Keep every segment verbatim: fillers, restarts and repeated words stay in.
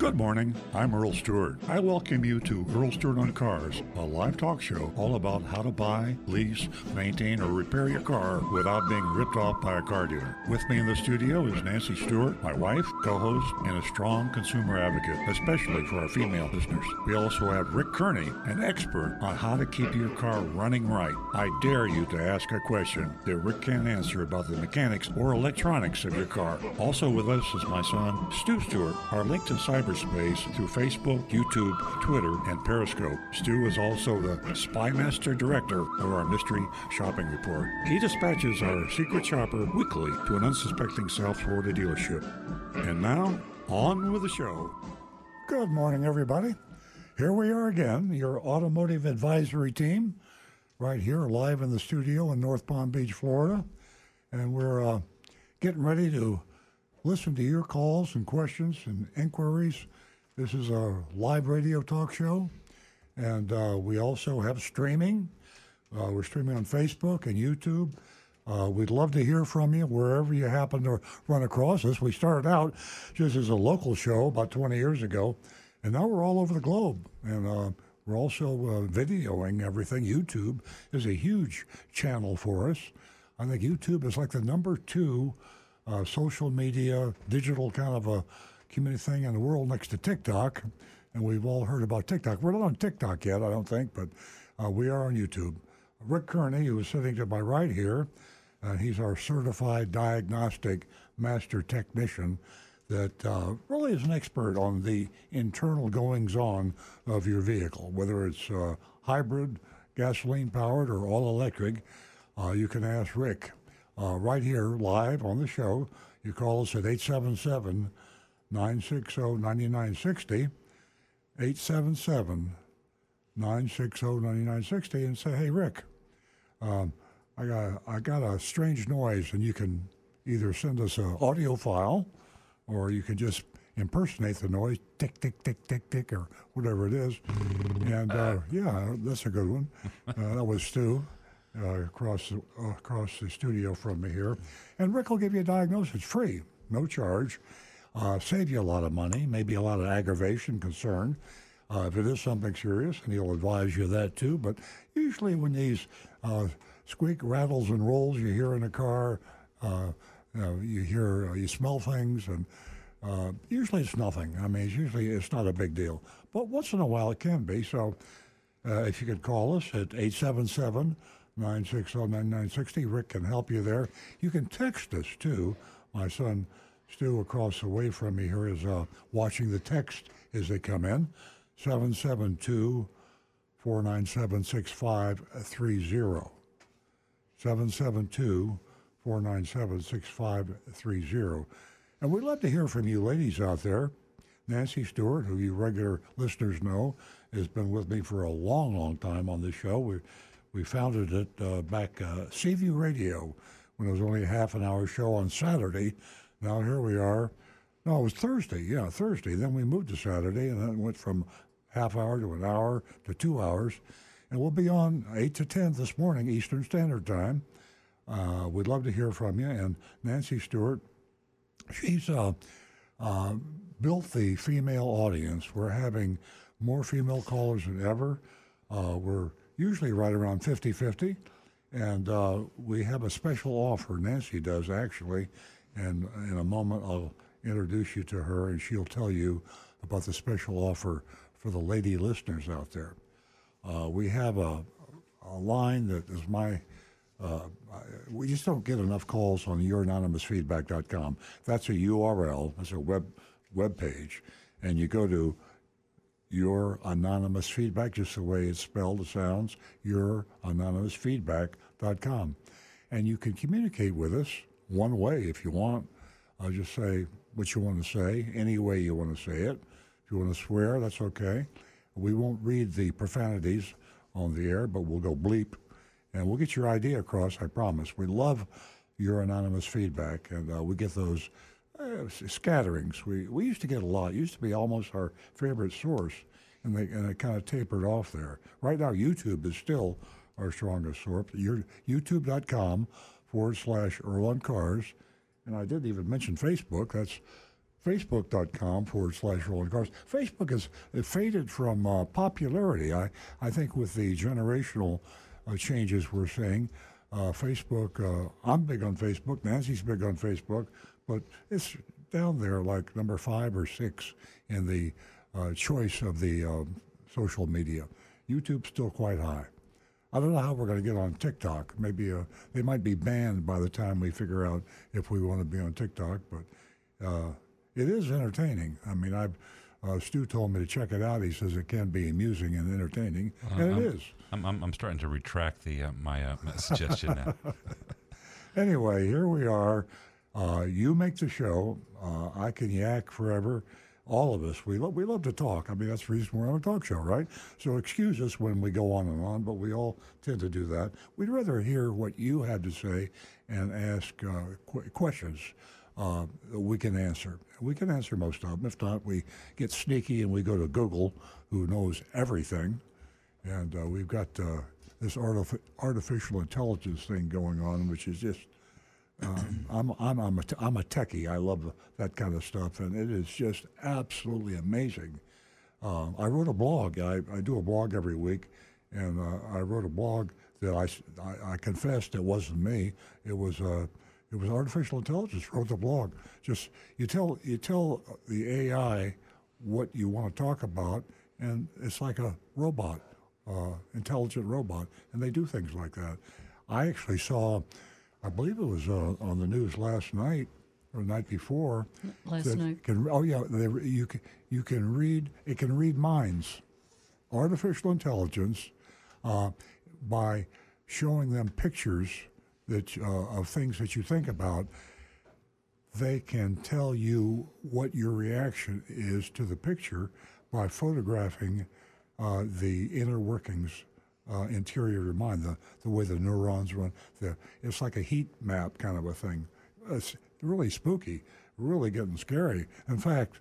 Good morning, I'm Earl Stewart. I welcome you to Earl Stewart on Cars, a live talk show all about how to buy, lease, maintain, or repair your car without being ripped off by a car dealer. With me in the studio is Nancy Stewart, my wife, co-host, and a strong consumer advocate, especially for our female listeners. We also have Rick Kearney, an expert on how to keep your car running right. I dare you to ask a question that Rick can't answer about the mechanics or electronics of your car. Also with us is my son, Stu Stewart, our link to cyberspace through Facebook, YouTube, Twitter, and Periscope. Stu is also the Spy Master Director of our Mystery Shopping Report. He dispatches our secret shopper weekly to an unsuspecting South Florida dealership. And now, on with the show. Good morning, everybody. Here we are again, your automotive advisory team, right here live in the studio in North Palm Beach, Florida. And we're uh, getting ready to listen to your calls and questions and inquiries. This is a live radio talk show, and uh, we also have streaming. Uh, we're streaming on Facebook and YouTube. Uh, we'd love to hear from you wherever you happen to run across us. We started out just as a local show about twenty years ago, and now we're all over the globe. And uh, we're also uh, videoing everything. YouTube is a huge channel for us. I think YouTube is like the number two Uh, social media, digital kind of a community thing in the world next to TikTok. And we've all heard about TikTok. We're not on TikTok yet, I don't think, but uh, we are on YouTube. Rick Kearney, who is sitting to my right here, uh, he's our certified diagnostic master technician that uh, really is an expert on the internal goings-on of your vehicle, whether it's uh, hybrid, gasoline-powered, or all-electric. Uh, you can ask Rick. Uh, right here, live on the show. You call us at eight seven seven, nine six zero, nine nine six zero, eight seven seven, nine six zero, nine nine six zero, and say, hey, Rick, um, I got I got a strange noise, and you can either send us an audio file, or you can just impersonate the noise, tick, tick, tick, tick, tick, or whatever it is. And, uh, yeah, that's a good one. Uh, that was Stu. Uh, across the, uh, across the studio from me here. And Rick will give you a diagnosis free, no charge, uh, save you a lot of money, maybe a lot of aggravation, concern, uh, if it is something serious, and he'll advise you of that too. But usually when these uh, squeak, rattles, and rolls you hear in a car, uh, you know, you hear, uh, you smell things, and uh, usually it's nothing. I mean, it's usually it's not a big deal. But once in a while it can be. So uh, if you could call us at eight seven seven, nine six zero, nine nine six zero. Rick can help you there. You can text us, too. My son, Stu, across the way from me here is uh, watching the text as they come in. seven seven two, four nine seven, six five three zero. seven seven two, four nine seven, six five three zero. And we'd love to hear from you ladies out there. Nancy Stewart, who you regular listeners know, has been with me for a long, long time on this show. We We founded it uh, back uh, Seaview Radio when it was only a half an hour show on Saturday. Now here we are. No, it was Thursday. Yeah, Thursday. Then we moved to Saturday, and then it went from half hour to an hour to two hours. And we'll be on eight to ten this morning, Eastern Standard Time. Uh, we'd love to hear from you. And Nancy Stewart, she's uh, uh, built the female audience. We're having more female callers than ever. Uh, we're usually right around fifty-fifty, and uh, we have a special offer. Nancy does, actually, and in a moment I'll introduce you to her, and she'll tell you about the special offer for the lady listeners out there. Uh, we have a, a line that is my, uh, we just don't get enough calls on your anonymous feedback dot com. That's a U R L, that's a web, web page, and you go to Your Anonymous Feedback, just the way it's spelled, it sounds, your anonymous feedback dot com. And you can communicate with us one way if you want. Uh, just say what you want to say, any way you want to say it. If you want to swear, that's okay. We won't read the profanities on the air, but we'll go bleep, and we'll get your idea across, I promise. We love your anonymous feedback, and uh, we get those Uh, scatterings. We we used to get a lot. It used to be almost our favorite source, and, they, and it kind of tapered off there. Right now, YouTube is still our strongest source. YouTube.com forward slash Earl on Cars. And I didn't even mention Facebook. That's Facebook.com forward slash rolling cars. Facebook has it faded from uh, popularity. I, I think with the generational uh, changes we're seeing, uh, Facebook, uh, I'm big on Facebook, Nancy's big on Facebook, but it's down there like number five or six in the uh, choice of the um, social media. YouTube's still quite high. I don't know how we're going to get on TikTok. Maybe uh, they might be banned by the time we figure out if we want to be on TikTok, but uh, it is entertaining. I mean, I've uh, Stu told me to check it out. He says it can be amusing and entertaining, uh, and it I'm, is. I'm, I'm I'm starting to retract the uh, my, uh, my suggestion now. Anyway, here we are. Uh, you make the show. Uh, I can yak forever. All of us, we love we love to talk. I mean, that's the reason we're on a talk show, right? So excuse us when we go on and on, but we all tend to do that. We'd rather hear what you had to say and ask uh, qu- questions uh, that we can answer. We can answer most of them. If not, we get sneaky and we go to Google, who knows everything. And uh, we've got uh, this artif- artificial intelligence thing going on, which is just Um, I'm I'm I'm a, t- I'm a techie. I love that kind of stuff, and it is just absolutely amazing. Uh, I wrote a blog. I, I do a blog every week, and uh, I wrote a blog that I, I, I confessed it wasn't me. It was uh, it was artificial intelligence wrote the blog. Just you tell you tell the A I what you want to talk about, and it's like a robot, uh, intelligent robot, and they do things like that. I actually saw. I believe it was uh, on the news last night or the night before. Last night. Can, oh yeah, they, you can you can read. It can read minds. Artificial intelligence, uh, by showing them pictures that uh, of things that you think about, they can tell you what your reaction is to the picture by photographing uh, the inner workings. Uh, interior of your mind, the, the way the neurons run. The, it's like a heat map kind of a thing. It's really spooky, really getting scary. In fact,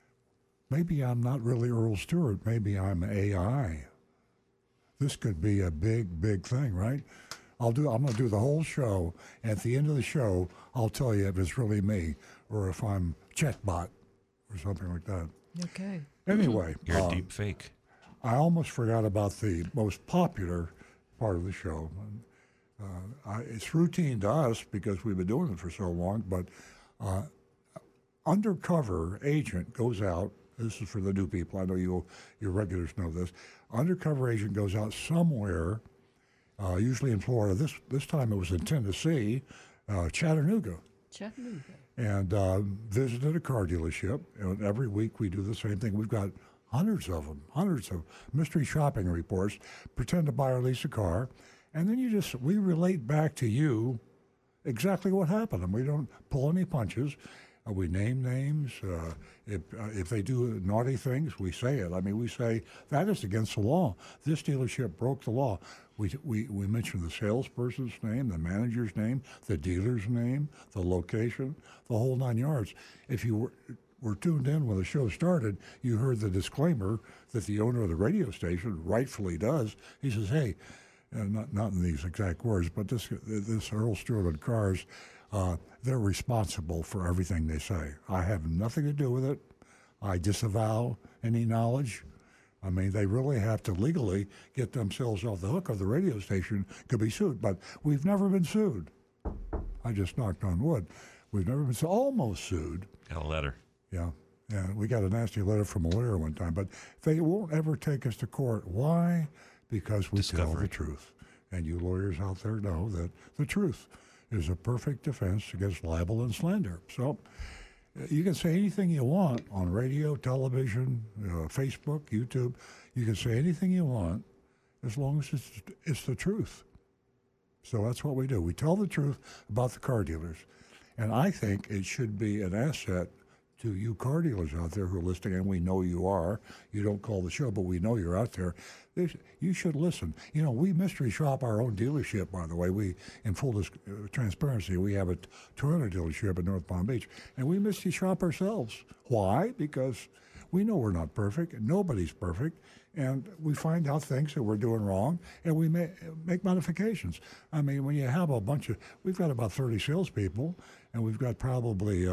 maybe I'm not really Earl Stewart. Maybe I'm A I. This could be a big, big thing, right? I'll do. I'm going to do the whole show. At the end of the show, I'll tell you if it's really me or if I'm Chetbot or something like that. Okay. Anyway. You're uh, a deep fake. I almost forgot about the most popular part of the show. Uh, I, it's routine to us because we've been doing it for so long, but uh, undercover agent goes out. This is for the new people. I know you, your regulars know this. Undercover agent goes out somewhere, uh, usually in Florida. This this time it was in Tennessee, uh, Chattanooga. Chattanooga. And uh, visited a car dealership. And every week we do the same thing. We've got hundreds of them, hundreds of mystery shopping reports, pretend to buy or lease a car, and then you just, we relate back to you exactly what happened, and we don't pull any punches. Uh, we name names. Uh, if, uh, if they do naughty things, we say it. I mean, we say, that is against the law. This dealership broke the law. We, we, we mention the salesperson's name, the manager's name, the dealer's name, the location, the whole nine yards. If you were... were tuned in when the show started, you heard the disclaimer that the owner of the radio station rightfully does. He says, hey, uh, not not in these exact words, but this this Earl Stewart on Cars, uh, they're responsible for everything they say. I have nothing to do with it. I disavow any knowledge. I mean, they really have to legally get themselves off the hook, or the radio station could be sued. But we've never been sued. I just knocked on wood. We've never been su- almost sued. Got a letter. Yeah, yeah. We got a nasty letter from a lawyer one time, but they won't ever take us to court. Why? Because we Discovery. tell the truth. And you lawyers out there know that the truth is a perfect defense against libel and slander. So uh, you can say anything you want on radio, television, uh, Facebook, YouTube. You can say anything you want as long as it's, it's the truth. So that's what we do. We tell the truth about the car dealers. And I think it should be an asset to you car dealers out there who are listening, and we know you are. You don't call the show, but we know you're out there. There's, you should listen. You know, we mystery shop our own dealership, by the way. We, in full dis- uh, transparency, we have a Toyota dealership in North Palm Beach, and we mystery shop ourselves. Why? Because we know we're not perfect, and nobody's perfect, and we find out things that we're doing wrong, and we may, make modifications. I mean, when you have a bunch of, we've got about thirty salespeople, and we've got probably uh,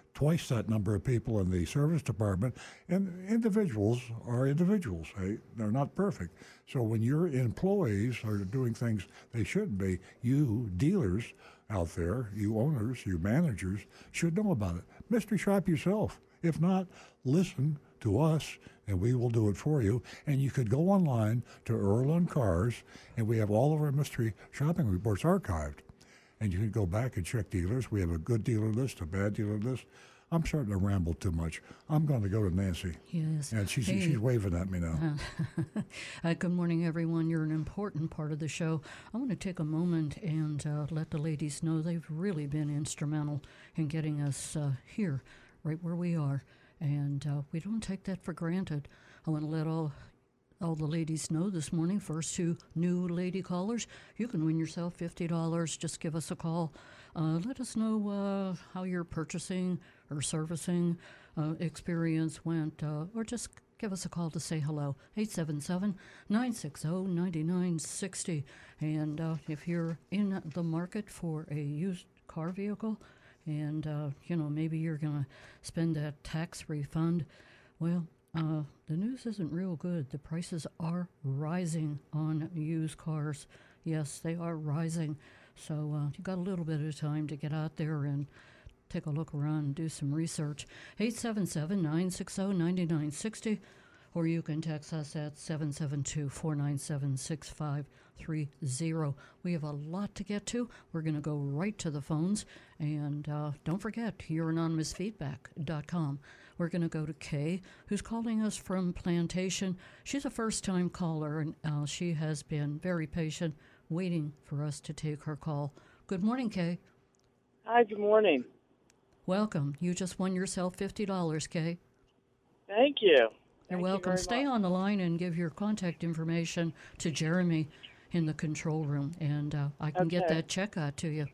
twice that number of people in the service department, and individuals are individuals. Hey, they're not perfect. So when your employees are doing things they shouldn't be, you dealers out there, you owners, you managers, should know about it. Mystery shop yourself. If not, listen to us, and we will do it for you. And you could go online to Earl on Cars, and we have all of our mystery shopping reports archived. And you can go back and check dealers. We have a good dealer list, a bad dealer list. I'm starting to ramble too much. I'm going to go to Nancy. Yes. And she's, Hey. she's waving at me now. Uh, uh, good morning, everyone. You're an important part of the show. I want to take a moment and uh, let the ladies know they've really been instrumental in getting us uh, here, right where we are. And uh, we don't take that for granted. I want to let all all the ladies know this morning, first two new lady callers, you can win yourself fifty dollars. Just give us a call. Uh, let us know uh, how your purchasing or servicing uh, experience went, uh, or just give us a call to say hello. eight seven seven, nine six zero, nine nine six zero. And uh, if you're in the market for a used car vehicle, and, uh, you know, maybe you're going to spend that tax refund, well, uh, the news isn't real good. The prices are rising on used cars. Yes, they are rising. So uh, you got a little bit of time to get out there and take a look around and do some research. eight seven seven, nine six zero, nine nine six zero, or you can text us at seven seven two, four nine seven, six five three zero. We have a lot to get to. We're going to go right to the phones. And uh, don't forget, your anonymous feedback dot com. We're going to go to Kay, who's calling us from Plantation. She's a first-time caller, and uh, she has been very patient, waiting for us to take her call. Good morning, Kay. Hi, good morning. Welcome. You just won yourself fifty dollars, Kay. Thank you. You're Thank welcome. You very Stay much. on the line and give your contact information to Jeremy in the control room, and uh, I can get Okay. that check out to you.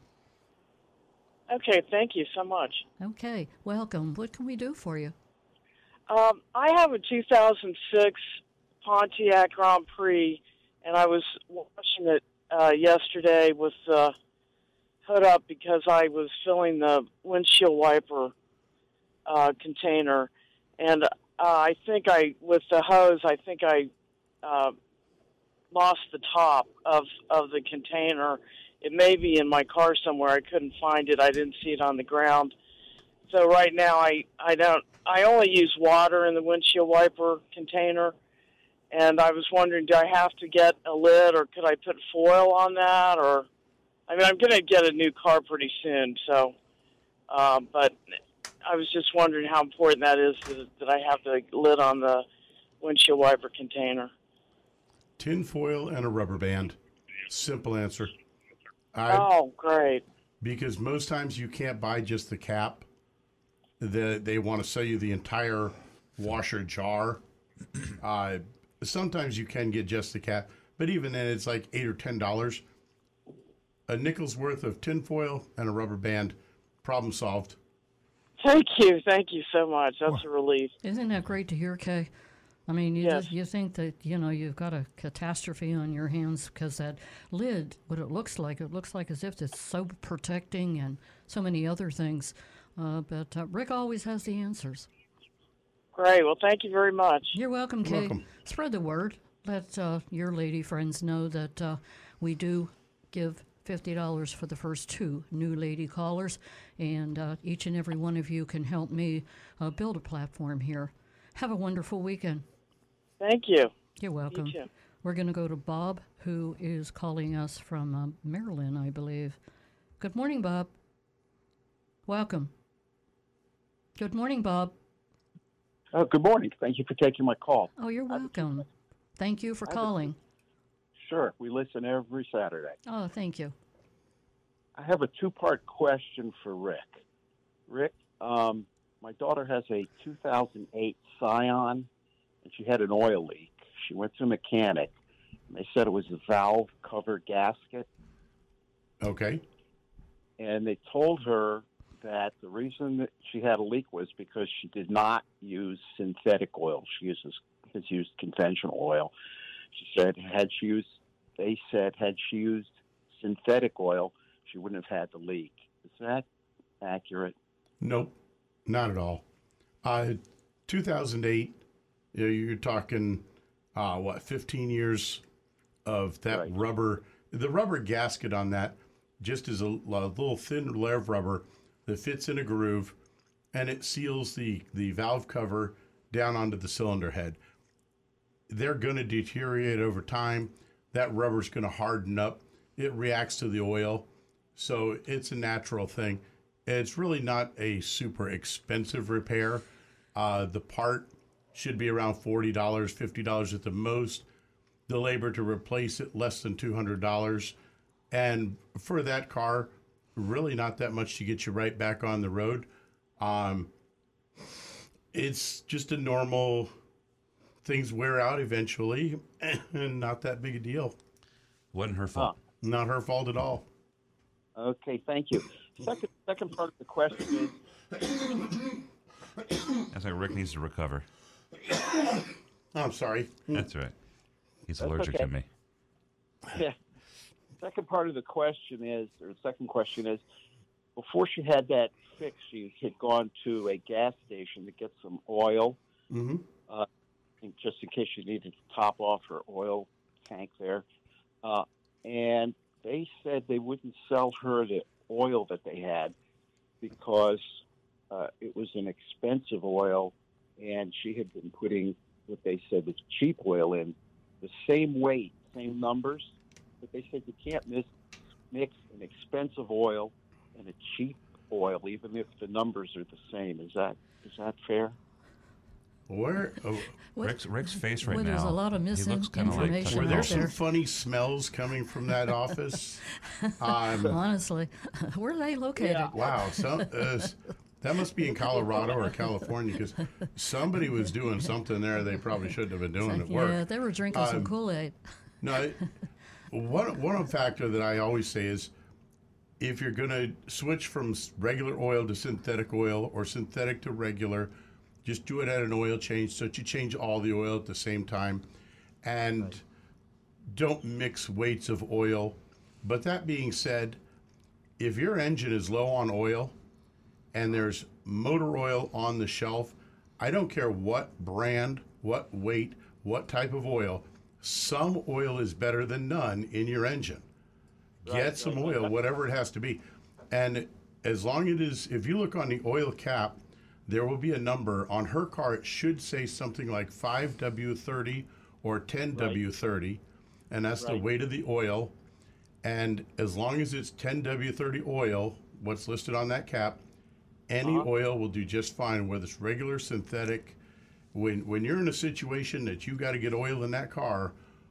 Okay, thank you so much. Okay, welcome. What can we do for you? Um, I have a two thousand six Pontiac Grand Prix, and I was watching it uh, yesterday with the hood up because I was filling the windshield wiper uh, container, and uh, I think I, with the hose, I think I uh, lost the top of, of the container. It may be in my car somewhere. I couldn't find it. I didn't see it on the ground. So right now I, I don't I only use water in the windshield wiper container, and I was wondering, do I have to get a lid, or could I put foil on that? Or I mean, I'm going to get a new car pretty soon, so um, but I was just wondering how important that is that, that I have the lid on the windshield wiper container. Tin foil and a rubber band. Simple answer. I, Oh, great. because most times you can't buy just the cap. The, they want to sell you the entire washer jar. Uh, sometimes you can get just the cap, but even then it's like eight or ten dollars. A nickel's worth of tin foil and a rubber band. Problem solved. Thank you. Thank you so much. That's a relief. Isn't that great to hear, Kay? I mean, you Yes. just, you think that, you know, you've got a catastrophe on your hands because that lid, what it looks like, it looks like as if it's so protecting and so many other things. Uh, but uh, Rick always has the answers. Great. Well, thank you very much. You're welcome, Kay. welcome. Spread the word. Let uh, your lady friends know that uh, we do give fifty dollars for the first two new lady callers, and uh, each and every one of you can help me uh, build a platform here. Have a wonderful weekend. Thank you. You're welcome. You too. We're going to go to Bob, who is calling us from uh, Maryland, I believe. Good morning, Bob. Welcome. Good morning, Bob. Oh, good morning. Thank you for taking my call. Oh, you're welcome. Thank you for calling. Sure, we listen every Saturday. Oh, thank you. I have a two-part question for Rick. Rick, um, my daughter has a two thousand eight Scion, and she had an oil leak. She went to a mechanic, and they said it was a valve cover gasket, Okay. and they told her that the reason that she had a leak was because she did not use synthetic oil. She uses has used conventional oil. She said had she used, they said had she used synthetic oil, she wouldn't have had the leak. Is that accurate? Nope. Not at all. Uh, two thousand eight, you know, you're talking, uh, what, fifteen years of that Right. rubber. The rubber gasket on that just is a, a little thin layer of rubber that fits in a groove, and it seals the, the valve cover down onto the cylinder head. They're going to deteriorate over time. That rubber's going to harden up. It reacts to the oil. So it's a natural thing. It's really not a super expensive repair. Uh, the part should be around forty dollars, fifty dollars at the most. The labor to replace it, less than two hundred dollars. And for that car, really not that much to get you right back on the road. Um, it's just a normal, things wear out eventually, and not that big a deal. Wasn't her fault. Not her fault at all. Okay, thank you. Second, second part of the question is, That's like Rick needs to recover. I'm sorry. That's right. He's That's allergic okay. to me. yeah. Second part of the question is, or the second question is, before she had that fix, she had gone to a gas station to get some oil, Mm-hmm. uh, just in case she needed to top off her oil tank there. Uh, and they said they wouldn't sell her the oil that they had because uh, it was an expensive oil, and she had been putting what they said was cheap oil in, the same weight, same numbers, but they said you can't mis- mix an expensive oil and a cheap oil, even if the numbers are the same. Is that is that fair? Where? Oh, What- Rick's, Rick's face right well, now. there's a lot of he looks kinda like misinformation Tucker were out there Carlson. some there. funny smells coming from that office? Um, Honestly, where are they located? wow. Some, uh, that must be in Colorado or California because somebody was doing something there they probably shouldn't have been doing at work. Yeah, they were drinking some Um, Kool-Aid. No, it- one one factor that I always say is if you're going to switch from s- regular oil to synthetic oil or synthetic to regular, just do it at an oil change so that you change all the oil at the same time, and don't mix weights of oil. But that being said, if your engine is low on oil and there's motor oil on the shelf, I don't care what brand, what weight, what type of oil, some oil is better than none in your engine. Get some oil, whatever it has to be. And as long as it is, if you look on the oil cap, there will be a number. On her car, it should say something like five W thirty or ten W thirty, and that's the Right. weight of the oil. And as long as it's ten W thirty oil, what's listed on that cap, any Uh-huh. oil will do just fine, whether it's regular, synthetic. When when you're in a situation that you got to get oil in that car,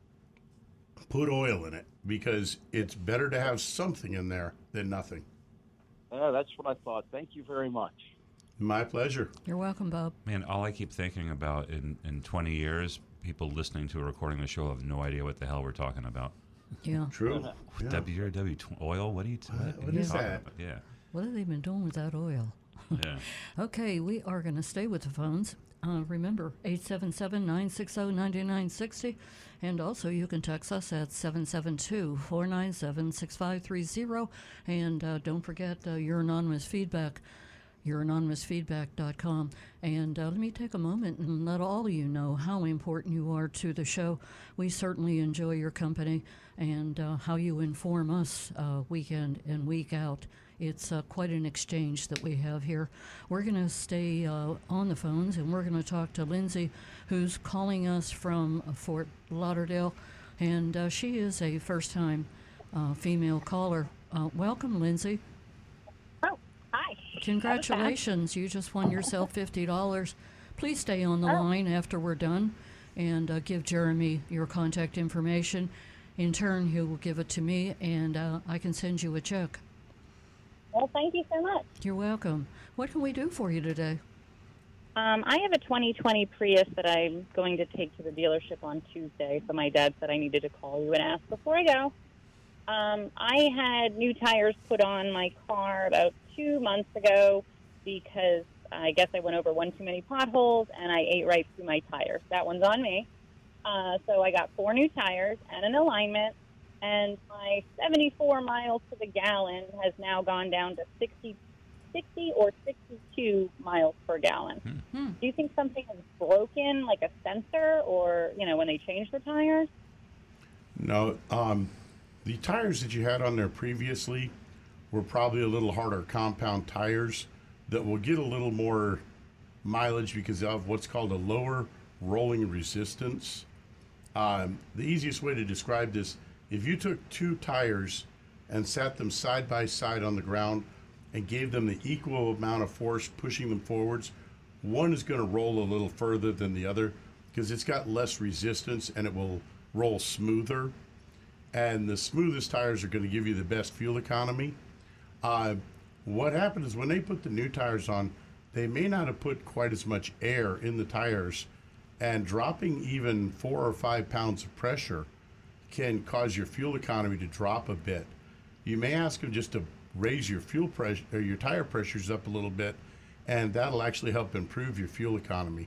put oil in it because it's better to have something in there than nothing. Uh, that's what I thought. Thank you very much. My pleasure. You're welcome, Bob. Man, all I keep thinking about in, in twenty years, people listening to a recording of the show have no idea what the hell we're talking about. Yeah. True. Yeah. W or W tw- oil? What are you, t- what what are you is talking that? about? Yeah. What have they been doing with that oil? Yeah. Okay, we are going to stay with the phones. Uh, remember, eight seven seven, nine six zero, nine nine six zero. And also, you can text us at seven seven two, four nine seven, six five three zero. And uh, don't forget uh, your anonymous feedback, your anonymous feedback dot com. And uh, let me take a moment and let all of you know how important you are to the show. We certainly enjoy your company and uh, how you inform us uh, week in and week out. It's uh, quite an exchange that we have here. We're going to stay uh, on the phones, and we're going to talk to Lindsay, who's calling us from uh, Fort Lauderdale, and uh, she is a first-time uh, female caller. Uh, welcome, Lindsay. Oh, hi. Congratulations. You just won yourself fifty dollars. Please stay on the line after we're done and uh, give Jeremy your contact information. In turn, he will give it to me, and uh, I can send you a check. Well, thank you so much. You're welcome. What can we do for you today? Um, I have a twenty twenty Prius that I'm going to take to the dealership on Tuesday, so my dad said I needed to call you and ask before I go. Um, I had new tires put on my car about two months ago because I guess I went over one too many potholes and I ate right through my tires. That one's on me. Uh, so I got four new tires and an alignment, and my seventy-four miles to the gallon has now gone down to sixty sixty or sixty-two miles per gallon. Hmm. Do you think something is broken, like a sensor, or, you know, when they change the tires? No, um, the tires that you had on there previously were probably a little harder compound tires that will get a little more mileage because of what's called a lower rolling resistance. Um, the easiest way to describe this, if you took two tires and sat them side by side on the ground and gave them the equal amount of force pushing them forwards, one is going to roll a little further than the other because it's got less resistance and it will roll smoother. And the smoothest tires are going to give you the best fuel economy. Uh, what happened is when they put the new tires on, they may not have put quite as much air in the tires, and dropping even four or five pounds of pressure can cause your fuel economy to drop a bit. You may ask them just to raise your fuel pressure or your tire pressures up a little bit, and that'll actually help improve your fuel economy.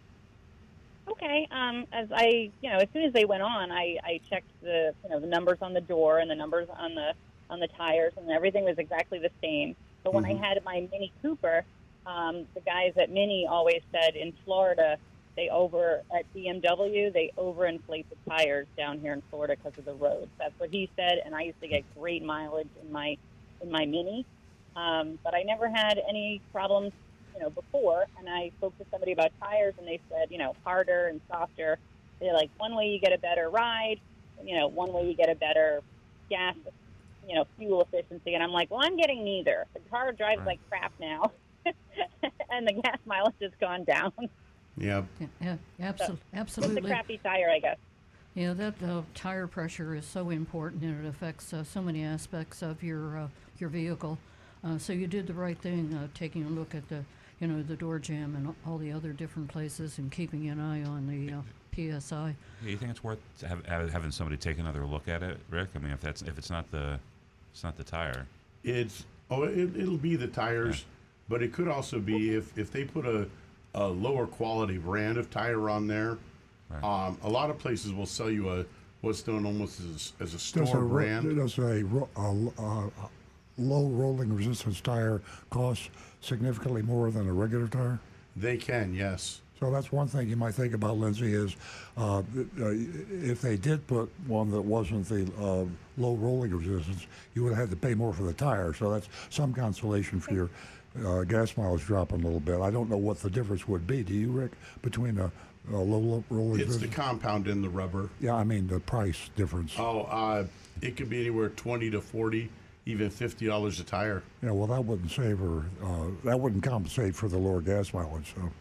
Okay. Um, as I, you know, as soon as they went on, I, I checked the, you know, the numbers on the door and the numbers on the on the tires, and everything was exactly the same. But when Mm-hmm. I had my Mini Cooper, um, the guys at Mini always said in Florida, they over at B M W, they overinflate the tires down here in Florida because of the roads. That's what he said, and I used to get great mileage in my in my Mini, um, but I never had any problems, you know, before. And I spoke to somebody about tires, and they said, you know, harder and softer. They're like, one way you get a better ride, you know, one way you get a better gas, you know, fuel efficiency. And I'm like, well, I'm getting neither. The car drives Right. like crap now, and the gas mileage has gone down. Yeah. Yeah, yeah, absol- Just a absolutely. crappy tire, I guess. Yeah, that uh, tire pressure is so important, and it affects uh, so many aspects of your uh, your vehicle. Uh, so you did the right thing, uh, taking a look at the you know the door jam and all the other different places, and keeping an eye on the uh, P S I. Yeah, you think it's worth have, have, having somebody take another look at it, Rick? I mean, if that's if it's not the it's not the tire. It's oh, it, it'll be the tires, Yeah. but it could also be if if they put a, a lower quality brand of tire on there. Right. Um, a lot of places will sell you a what's known almost as as a Does store a, ro- brand. does a, ro- a, a, a low rolling resistance tire cost significantly more than a regular tire? They can, yes. So that's one thing you might think about, Lindsay, is uh, th- uh, if they did put one that wasn't the uh, low rolling resistance, you would have had to pay more for the tire. So that's some consolation for your uh, gas mileage dropping a little bit. I don't know what the difference would be. Do you, Rick, between a, a low, low rolling It's the resistance? compound in the rubber. Yeah, I mean the price difference. Oh, uh, it could be anywhere twenty to forty, even fifty dollars a tire. Yeah, well, that wouldn't save her. Uh, that wouldn't compensate for the lower gas mileage. So.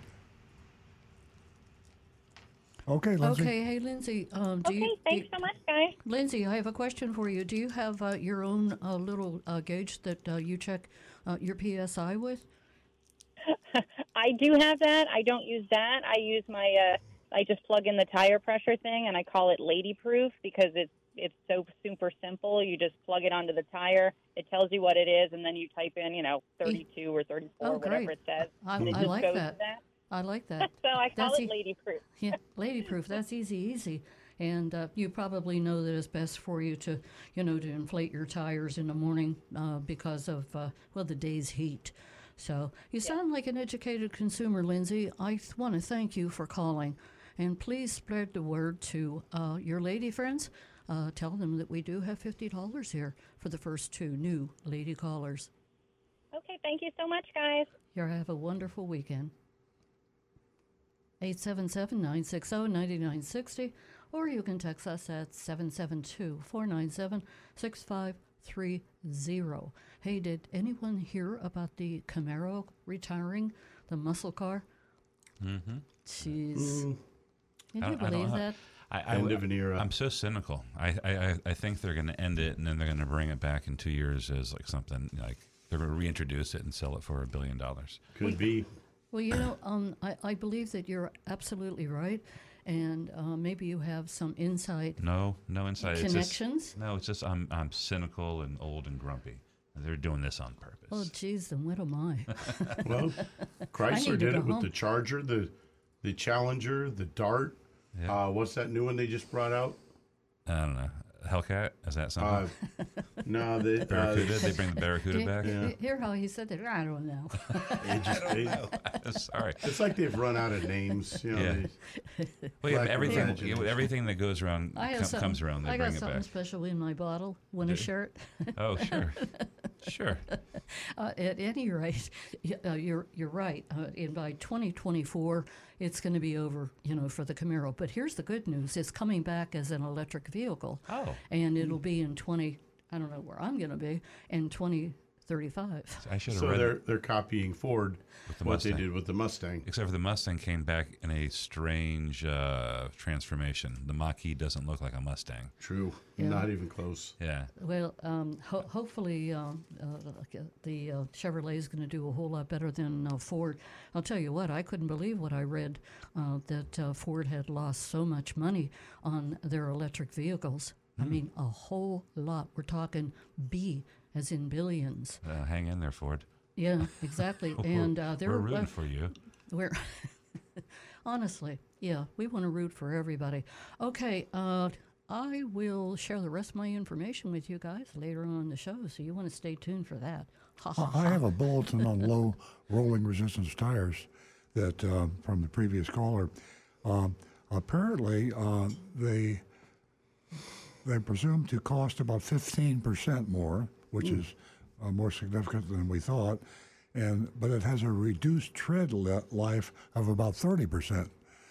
Okay, Lindsay. Okay, hey Lindsay, um, do Okay, you, thanks do, so much, guys. Lindsay, I have a question for you. Do you have uh, your own uh, little uh, gauge that uh, you check uh, your P S I with? I do have that. I don't use that. I use my, uh, I just plug in the tire pressure thing, and I call it Lady Proof because it's it's so super simple. You just plug it onto the tire. It tells you what it is, and then you type in, you know, thirty-two or thirty-four, Oh, whatever great. it says. I, And it I just like goes that. to that. I like that. So I call That's it e- Lady Proof. Yeah, lady proof. That's easy, easy. And uh, you probably know that it's best for you to, you know, to inflate your tires in the morning uh, because of, uh, well, the day's heat. So you sound like an educated consumer, Lindsay. I th- want to thank you for calling. And please spread the word to uh, your lady friends. Uh, tell them that we do have fifty dollars here for the first two new lady callers. Okay, thank you so much, guys. You have a wonderful weekend. eight seven seven, nine six zero, nine nine six zero, or you can text us at seven seven two, four nine seven, six five three zero. Hey, did anyone hear about the Camaro retiring, the muscle car? Mm-hmm. Jeez. Mm, Can I you don't- I don't believe know. that? I, I, End of an era. I'm so cynical. I, I, I- I think they're going to end it, and then they're going to bring it back in two years as like something like they're going to reintroduce it and sell it for a billion dollars. Could be. Well, you know, um, I, I believe that you're absolutely right, and uh, maybe you have some insight No, no insight. It's just- connections. no, it's just I'm I'm cynical and old and grumpy. They're doing this on purpose. Oh, geez, then what am I? Well, I Chrysler need to did go it with home. the Charger, the the Challenger, the Dart. Yeah. Uh, what's that new one they just brought out? I don't know. Hellcat? Is that something? Uh, no, the, uh, Barracuda? They bring the Barracuda Hear- back? hear- Hear how he said that? I don't know. they just, they, Sorry. it's like they've run out of names. You know, Yeah. they- Well, yeah, Lack of everything, imagination. you know, everything that goes around I have com- something, comes around. They I got bring it something back. special in my bottle. Want a Do you? shirt? Oh, sure, sure. Uh, at any rate, y- uh, you're you're right. Uh, and by twenty twenty-four, it's going to be over, you know, for the Camaro. But here's the good news: it's coming back as an electric vehicle, Oh, and it'll be in twenty. I don't know where I'm going to be in twenty thirty-five. I should have so read. they're they're copying Ford With the what Mustang. they did with the Mustang. Except for the Mustang came back in a strange uh, transformation. The Mach-E doesn't look like a Mustang. True, Yeah. not even close. Yeah. Well, um, ho- hopefully um, uh, the uh, Chevrolet is going to do a whole lot better than uh, Ford. I'll tell you what, I couldn't believe what I read uh, that uh, Ford had lost so much money on their electric vehicles. I mean, a whole lot. We're talking B as in billions. Uh, hang in there, Ford. Yeah, exactly. and uh, they're We're rooting uh, for you. we're honestly, yeah, we want to root for everybody. Okay, uh, I will share the rest of my information with you guys later on in the show, so you want to stay tuned for that. Ha, ha, I ha. have a bulletin on low rolling resistance tires that uh, from the previous caller. Um, apparently, uh, they they presume to cost about fifteen percent more, which is uh, more significant than we thought, and but it has a reduced tread li- life of about thirty percent.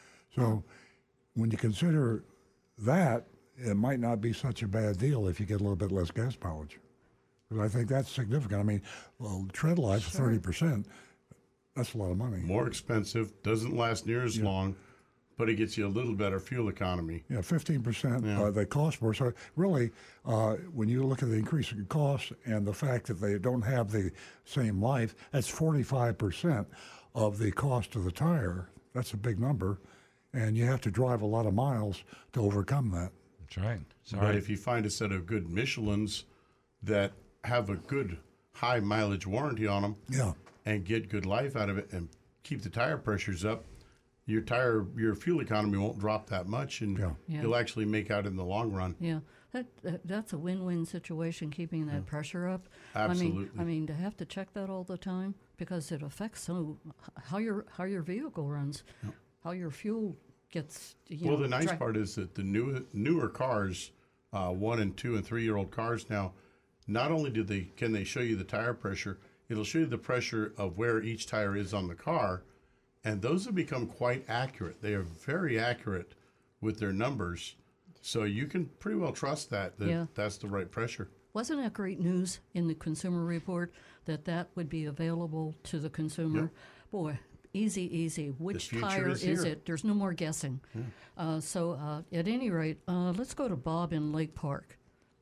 So, when you consider that, it might not be such a bad deal if you get a little bit less gas mileage. Because I think that's significant. I mean, well, tread life thirty percent. That's a lot of money. More expensive, doesn't last near as long, but it gets you a little better fuel economy. Yeah, fifteen percent. Yeah. Uh, they cost more. So really, uh, when you look at the increase in cost and the fact that they don't have the same life, that's forty-five percent of the cost of the tire. That's a big number, and you have to drive a lot of miles to overcome that. That's right. But Sorry. if you find a set of good Michelins that have a good high mileage warranty on them Yeah. and get good life out of it and keep the tire pressures up, your tire, your fuel economy won't drop that much, and Yeah. Yeah. you'll actually make out in the long run. Yeah, that, that that's a win-win situation, keeping that pressure up. I mean, Absolutely. I mean, to have to check that all the time because it affects so how your how your vehicle runs, how your fuel gets. You Well, know, the nice dra- part is that the new newer cars, uh, one and two and three year old cars now, not only do they can they show you the tire pressure, it'll show you the pressure of where each tire is on the car, and those have become quite accurate. They are very accurate with their numbers, so you can pretty well trust that that Yeah. that's the right pressure. Wasn't that great news in the Consumer Report that that would be available to the consumer? Boy, easy, easy. Which future tire is is, here. it? There's no more guessing. Uh, so, uh, at any rate, uh, let's go to Bob in Lake Park.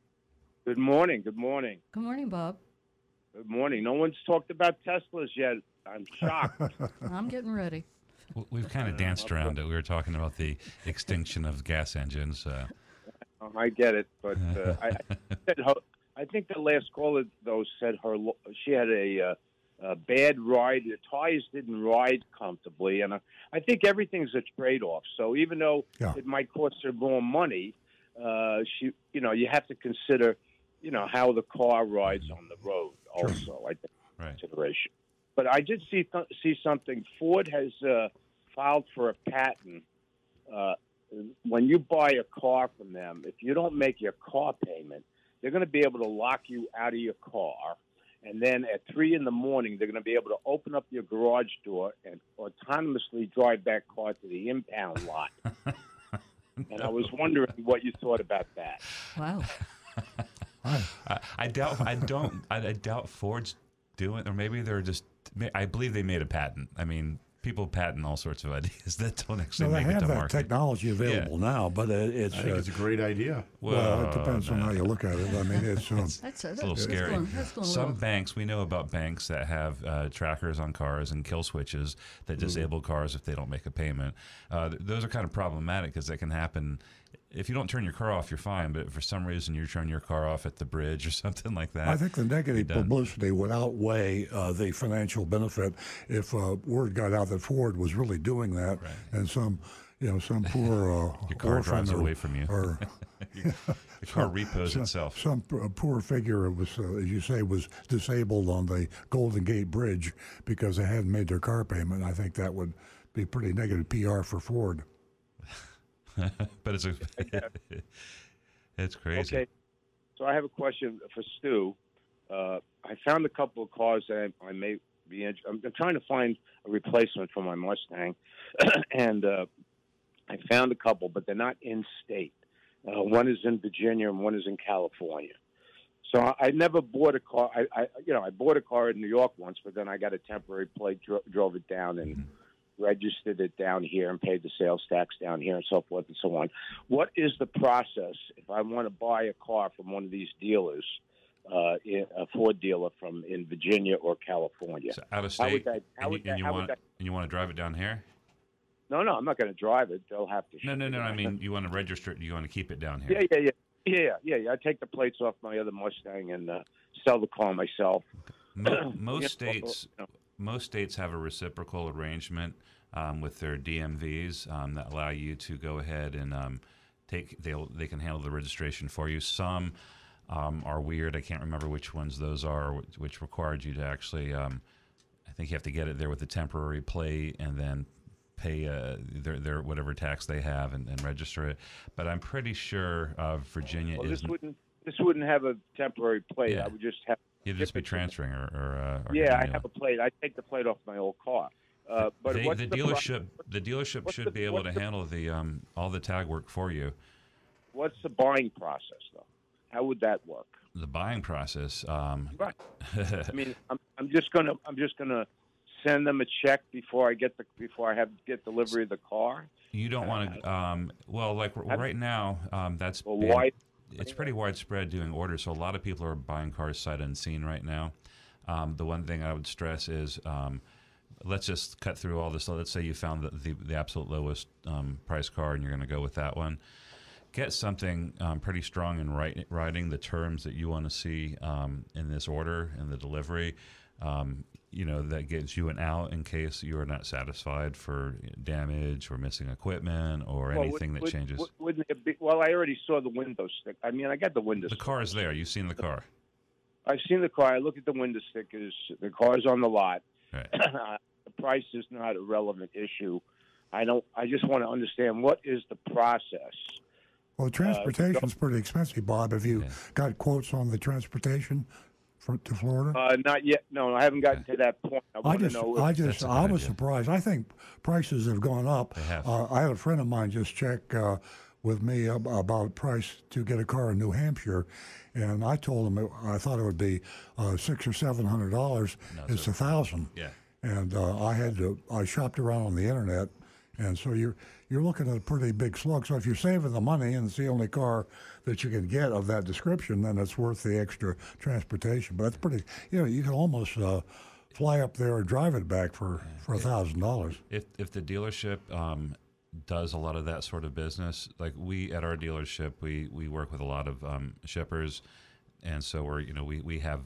Good morning. Good morning. Good morning, Bob. Good morning. No one's talked about Teslas yet. I'm shocked. I'm getting ready. W- We've kind of danced around it. We were talking about the extinction of gas engines. Uh, Um, I get it, but uh, I, I, said her, I think the last caller though said her lo- she had a, uh, a bad ride. The tires didn't ride comfortably, and I, I think everything's a trade-off. So even though Yeah. it might cost her more money, uh, she you know you have to consider you know how the car rides on the road also. I think right. consideration. But I did see th- see something. Ford has uh, filed for a patent. Uh, when you buy a car from them, if you don't make your car payment, they're going to be able to lock you out of your car. And then at three in the morning, they're going to be able to open up your garage door and autonomously drive that car to the impound lot. And I was wondering what you thought about that. Wow. I, I doubt. I don't. I, I doubt Ford's doing, or maybe they're just. I believe they made a patent. I mean, people patent all sorts of ideas that don't actually So they make it have to that market. technology available now, but it, it's, I think uh, it's a great idea. well, it depends on how you look at it. I mean, it's, um, That's, a, It's a little that's scary. Going, that's going a Some little- banks, we know about banks that have uh, trackers on cars and kill switches that disable cars if they don't make a payment. Uh, th- those are kind of problematic because that can happen. If you don't turn your car off, you're fine. But if for some reason you turn your car off at the bridge or something like that, I think the negative done. publicity would outweigh uh, the financial benefit if uh, word got out that Ford was really doing that, Right. and some, you know, some poor uh, Your car orphan drives or, away from you. or your, your car repos some, itself. Some p- poor figure was, uh, as you say, was disabled on the Golden Gate Bridge because they hadn't made their car payment. I think that would be pretty negative P R for Ford. But it's a, it's crazy. Okay, so I have a question for Stu. Uh, I found a couple of cars that I, I may be interested. I'm, I'm trying to find a replacement for my Mustang, and uh, I found a couple, but they're not in state. Uh, one is in Virginia and one is in California. So I, I never bought a car. I, I, you know, I bought a car in New York once, but then I got a temporary plate, dro- drove it down, and mm-hmm. registered it down here and paid the sales tax down here and so forth and so on. What is the process if I want to buy a car from one of these dealers, uh, in, a Ford dealer from in Virginia or California? So out of How state, would I, how and, would you, and, I, you how want, would I, and you want to drive it down here? No, no, I'm not going to drive it. They'll have to. No, no, no. it. I mean, you want to register it. You want to keep it down here. Yeah, yeah, yeah, yeah, yeah, yeah. I take the plates off my other Mustang and uh, sell the car myself. Mo- most Yeah, states, you know. most states have a reciprocal arrangement um, with their D M Vs um, that allow you to go ahead and um, take. They they can handle the registration for you. Some um, are weird. I can't remember which ones those are, which, which required you to actually. Um, I think you have to get it there with a temporary plate and then pay uh, their, their whatever tax they have and, and register it. But I'm pretty sure uh, Virginia Well, is. this wouldn't this wouldn't have a temporary plate. Yeah. I would just have. You'd just be transferring or. or, uh, or Yeah, I getting, have a plate. I take the plate off my old car. Uh, but They, what's the the dealership, pro- the dealership what's should the- be able to what's the- handle the um, all the tag work for you. What's the buying process, though? How would that work? The buying process. Um, Right. I mean, I'm, I'm just gonna I'm just gonna send them a check before I get the before I have get delivery of the car. you don't want to. Um, well, like r- right now, um, that's Well, been- why? it's pretty widespread doing orders. So a lot of people are buying cars sight unseen right now. Um, the one thing I would stress is. Um, Let's just cut through all this. So let's say you found the, the, the absolute lowest um, price car and you're going to go with that one. Get something um, pretty strong in write, writing the terms that you want to see um, in this order and the delivery. Um, you know, that gets you an out in case you are not satisfied for damage or missing equipment or Well, anything would, that would, changes. would- Wouldn't it be? Well, I already saw the window stick. I mean, I got the window. The car is there. You've seen the car. I've seen the car. I look at the window stickers. The car's on the lot. Right. The price is not a relevant issue. I don't. I just want to understand what is the process. Well, transportation's pretty expensive, Bob. Have you Yeah. got quotes on the transportation for, to Florida? Uh, not yet. No, I haven't gotten to that point. I, I want just, to know. I If, just, That's a I good was idea. surprised. I think prices have gone up. They have. Uh, I had a friend of mine just check uh, with me ab- about price to get a car in New Hampshire, and I told him it, I thought it would be uh, six or seven hundred dollars. No, It's so- a thousand. Yeah. And uh, I had to. I shopped around on the internet, and so you're you're looking at a pretty big slug. So if you're saving the money and it's the only car that you can get of that description, then it's worth the extra transportation. But that's pretty. You know, you can almost uh, fly up there and drive it back for for a thousand dollars. If if the dealership um, does a lot of that sort of business, like we at our dealership, we we work with a lot of um, shippers, and so we're you know we we have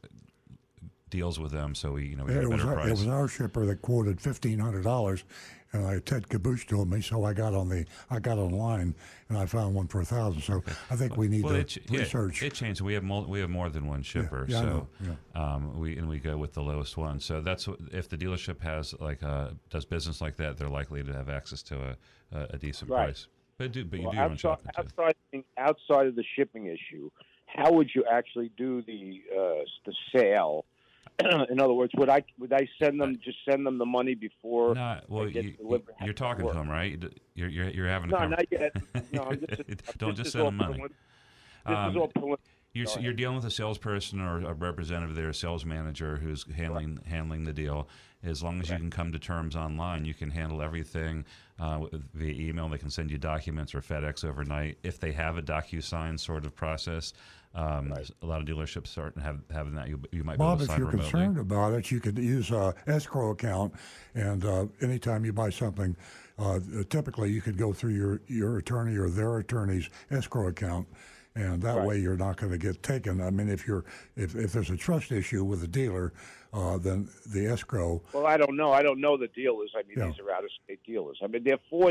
deals with them, so we you know we get It a was better our, price. it was our shipper that quoted fifteen hundred dollars, and I Ted Kabush told me, so I got on the I got online and I found one for a thousand. So I think we need well, to it, ch- yeah, research. it changed. We have mul- we have more than one shipper, yeah, I so know, um, we and we go with the lowest one. So that's what, if the dealership has like a, does business like that, they're likely to have access to a, a, a decent Right. price. But do but you well, do your own outside, shopping too. outside, outside of the shipping issue, how would you actually do the uh, the sale? In other words, would I would I send them just send them the money before? No, well, they get you, delivered? How you're does that talking to work? them, right? You- You're you're, you're having a No, con- not yet. No, I'm just, Don't this just is send all them money. prelim- This Um, is all prelim- You're, Go ahead. you're dealing with a salesperson or a representative there, a sales manager who's handling handling the deal. As long as you can come to terms online, you can handle everything uh, via email. They can send you documents or FedEx overnight. If they have a DocuSign sort of process, um, a lot of dealerships start have having that. You, you might Bob, be able to if sign you're remotely. concerned about it, you could use a escrow account, and uh, anytime you buy something, uh, typically you could go through your, your attorney or their attorney's escrow account, and that Right. way you're not going to get taken. I mean, if you're if, if there's a trust issue with the dealer, uh, then the escrow. Well, I don't know. I don't know the dealers. I mean, Yeah. these are out-of-state dealers. I mean, they're Ford.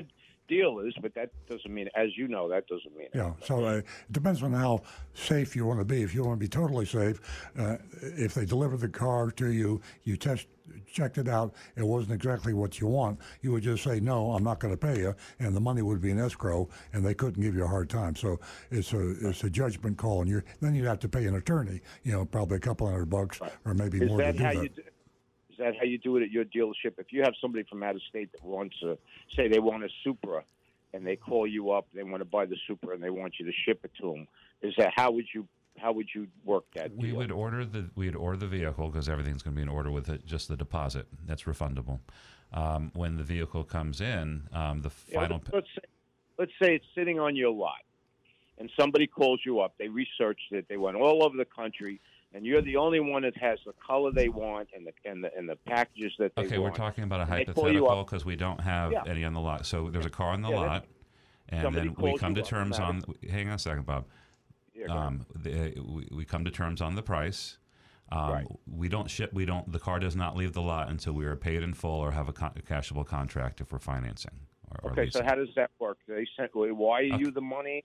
dealers, but that doesn't mean, as you know, that doesn't mean. Yeah, so uh, it depends on how safe you want to be. If you want to be totally safe, uh, if they deliver the car to you, you test checked it out, it wasn't exactly what you want, you would just say, no, I'm not going to pay you, and the money would be in escrow, and they couldn't give you a hard time. So it's a it's a judgment call, and you then you'd have to pay an attorney, you know, probably a couple hundred bucks Right. or maybe Is more that to do how that. you do, is that how you do it at your dealership? If you have somebody from out of state that wants to, say they want a Supra, and they call you up, they want to buy the Supra, and they want you to ship it to them, is that how would you how would you work that We deal? would order the we'd order the vehicle because everything's going to be in order with it, just the deposit that's refundable. Um, when the vehicle comes in, um, the Yeah, final. let's, let's say, let's say it's sitting on your lot, and somebody calls you up. They researched it. They went all over the country, and you're the only one that has the color they want and the and the and the packages that they Okay, want. we're talking about a And they call you hypothetical up. because we don't have Yeah. any on the lot. So there's a car on the Yeah, lot, that's- and somebody then we calls come you to up, terms no on. matter- Hang on a second, Bob. Yeah, go ahead. Um, the, we, we come to terms on the price. Um, Right. We don't ship. We don't. The car does not leave the lot until we are paid in full or have a, con- a cashable contract if we're financing. Or, or Okay, so leasing. how does that work? They send wire you Okay. the money.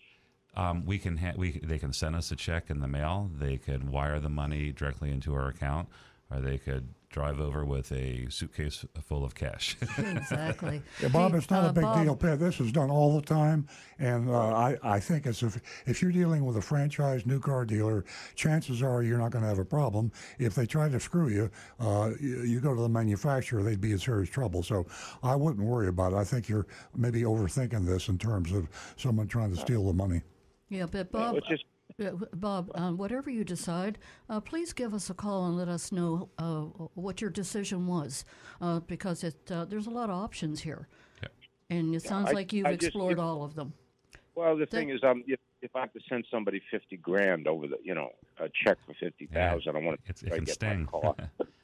Um, we can ha- we they can send us a check in the mail. They can wire the money directly into our account, or they could drive over with a suitcase full of cash. Exactly. Yeah, Bob, Hey, it's not uh, a big Bob, deal, Pat. This is done all the time, and uh, I, I think it's if, if you're dealing with a franchise new car dealer, chances are you're not going to have a problem. If they try to screw you, uh, you, you go to the manufacturer, they'd be in serious trouble. So I wouldn't worry about it. I think you're maybe overthinking this in terms of someone trying to steal the money. Yeah, but Yeah, Bob, let's just uh, Bob, um, whatever you decide, uh, please give us a call and let us know uh, what your decision was, uh, because it, uh, there's a lot of options here, Yep. and it sounds I- like you've I just- explored if- all of them. well, the thing is, um, if, if I have to send somebody fifty grand over the, you know, a check for fifty thousand, I want It's, to it try to can get sting. my car.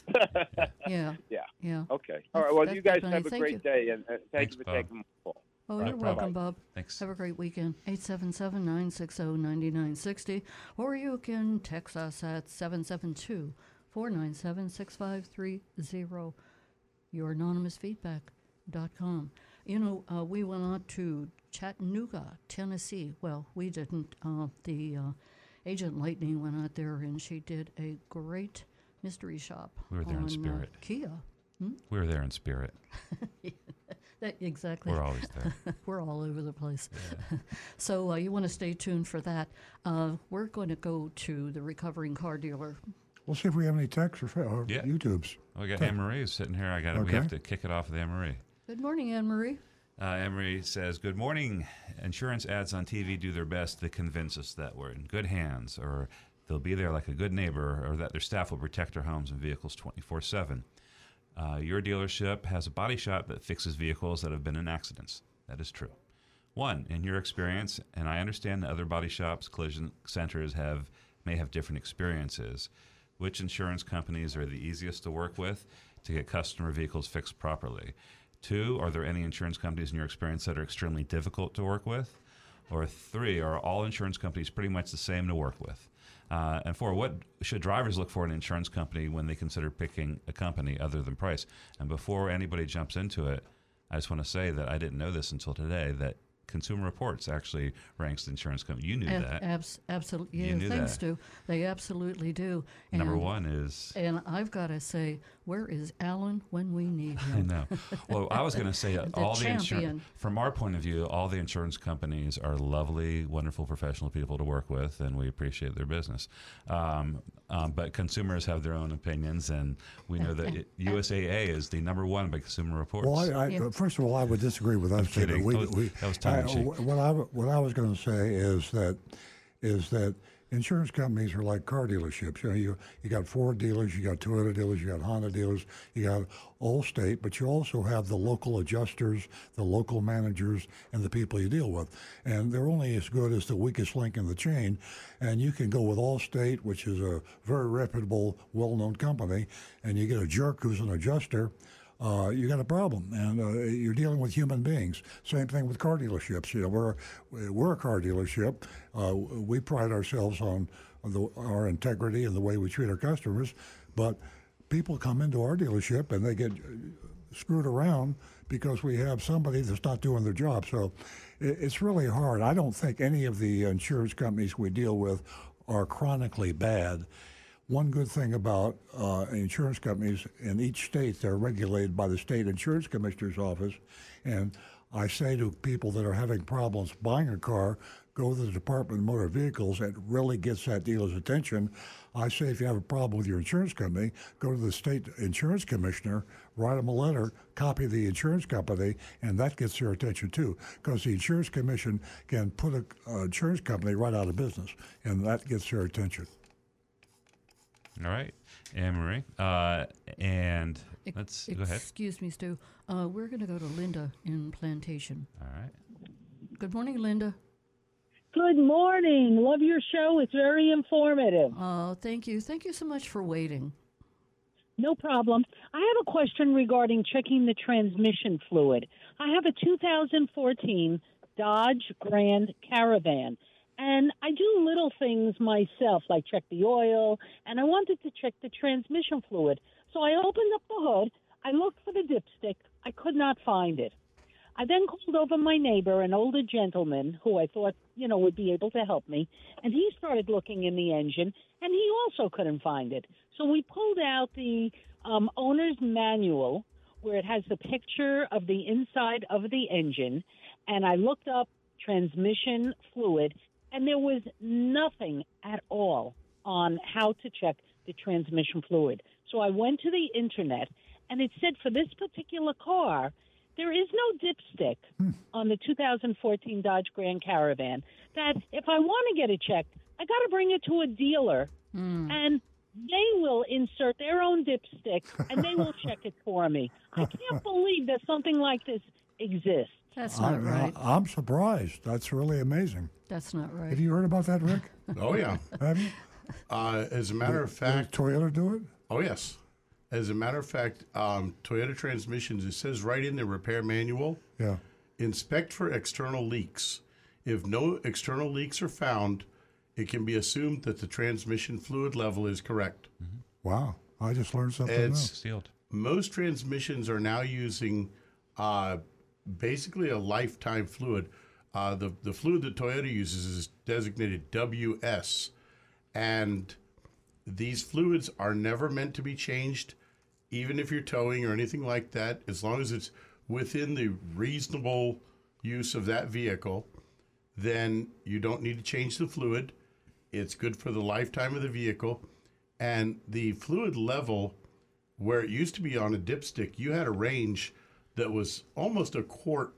Yeah, Yeah. yeah. Okay. All right. Well, That's you guys definitely- have a thank great you. day, and, and thank Thanks, you for Bob. taking my call. Oh, Right, you're bye-bye. welcome, Bob. Thanks. Have a great weekend. eight seven seven, nine six zero, nine nine six zero, or you can text us at seven seven two, four nine seven, six five three zero. Your anonymous feedback dot com. You know, uh, we went on to Chattanooga, Tennessee. Well, we didn't. Uh, the uh, Agent Lightning went out there, and she did a great mystery shop. We were there in on, spirit. Uh, Kia. We were there in spirit. That, exactly. We're always there. We're all over the place. So uh, you want to stay tuned for that. Uh, we're going to go to the recovering car dealer. We'll see if we have any texts or, fa- or Yeah. YouTubes. We got Anne Marie sitting here. I got. We Okay. have to kick it off with Anne Marie. Good morning, Anne Marie. Uh, Emery says, "Good morning. Insurance ads on T V do their best to convince us that we're in good hands, or they'll be there like a good neighbor, or that their staff will protect our homes and vehicles twenty-four seven. Uh, your dealership has a body shop that fixes vehicles that have been in accidents. That is true. One, in your experience, and I understand that other body shops, collision centers have may have different experiences. Which insurance companies are the easiest to work with to get customer vehicles fixed properly? Two, are there any insurance companies in your experience that are extremely difficult to work with? Or three, are all insurance companies pretty much the same to work with? Uh, and four, what should drivers look for in an insurance company when they consider picking a company other than price? And before anybody jumps into it, I just want to say that I didn't know this until today, that Consumer Reports actually ranks the insurance company. You knew Ab- that. abs- absolutely. You Yeah, knew thanks that. to. They absolutely do. And, Number one is... And I've got to say, where is Alan when we need I him? know. Well, I was going to say uh, The all the champion. insurance, from our point of view, all the insurance companies are lovely, wonderful, professional people to work with, and we appreciate their business. Um, um, but consumers have their own opinions, and we know that it, U S A A is the number one by Consumer Reports. Well, I, I, Yeah. first of all, I would disagree with that statement. kidding. We, That was- we, that was tongue-in-cheek. I- what I what I was going to say is that is that insurance companies are like car dealerships. You know, you you got Ford dealers, you got Toyota dealers, you got Honda dealers, you got Allstate, but you also have the local adjusters, the local managers, and the people you deal with. And they're only as good as the weakest link in the chain. And you can go with Allstate, which is a very reputable, well-known company, and you get a jerk who's an adjuster. Uh, you got a problem, and uh, you're dealing with human beings. Same thing with car dealerships. You know, we're we're a car dealership. Uh, we pride ourselves on the, our integrity and the way we treat our customers. But people come into our dealership and they get screwed around because we have somebody that's not doing their job. So it, it's really hard. I don't think any of the insurance companies we deal with are chronically bad. One good thing about uh, insurance companies in each state, they're regulated by the state insurance commissioner's office. And I say to people that are having problems buying a car, go to the Department of Motor Vehicles. It really gets that dealer's attention. I say if you have a problem with your insurance company, go to the state insurance commissioner, write them a letter, copy the insurance company, and that gets their attention too. Because the insurance commission can put an insurance company right out of business, and that gets their attention. All right, Anne Marie, uh, and let's Ex- go ahead. Excuse me, Stu. Uh, we're going to go to Linda in Plantation. All right. Good morning, Linda. Good morning. Love your show. It's very informative. Oh, thank you. Thank you so much for waiting. No problem. I have a question regarding checking the transmission fluid. I have a two thousand fourteen Dodge Grand Caravan, and I do little things myself, like check the oil, and I wanted to check the transmission fluid. So I opened up the hood. I looked for the dipstick. I could not find it. I then called over my neighbor, an older gentleman who I thought, you know, would be able to help me, and he started looking in the engine, and he also couldn't find it. So we pulled out the um, owner's manual where it has the picture of the inside of the engine, and I looked up transmission fluid, and there was nothing at all on how to check the transmission fluid. So I went to the internet, and it said for this particular car, there is no dipstick hmm. on the two thousand fourteen Dodge Grand Caravan, that if I want to get it checked, I got to bring it to a dealer, mm. and they will insert their own dipstick, and they will check it for me. I can't believe that something like this exists. That's not I, right. I, I'm surprised. That's really amazing. That's not right. Have you heard about that, Rick? Oh, yeah. Have you? Uh, as a matter Did- of fact, did Toyota do it? oh, yes. As a matter of fact, um, Toyota Transmissions, it says right in the repair manual, Yeah. inspect for external leaks. If no external leaks are found, it can be assumed that the transmission fluid level is correct. Wow. I just learned something It's new. Sealed. Most transmissions are now using uh, basically a lifetime fluid. Uh, the, the fluid that Toyota uses is designated W S, and these fluids are never meant to be changed, even if you're towing or anything like that, as long as it's within the reasonable use of that vehicle, then you don't need to change the fluid. It's good for the lifetime of the vehicle. And the fluid level, where it used to be on a dipstick, you had a range that was almost a quart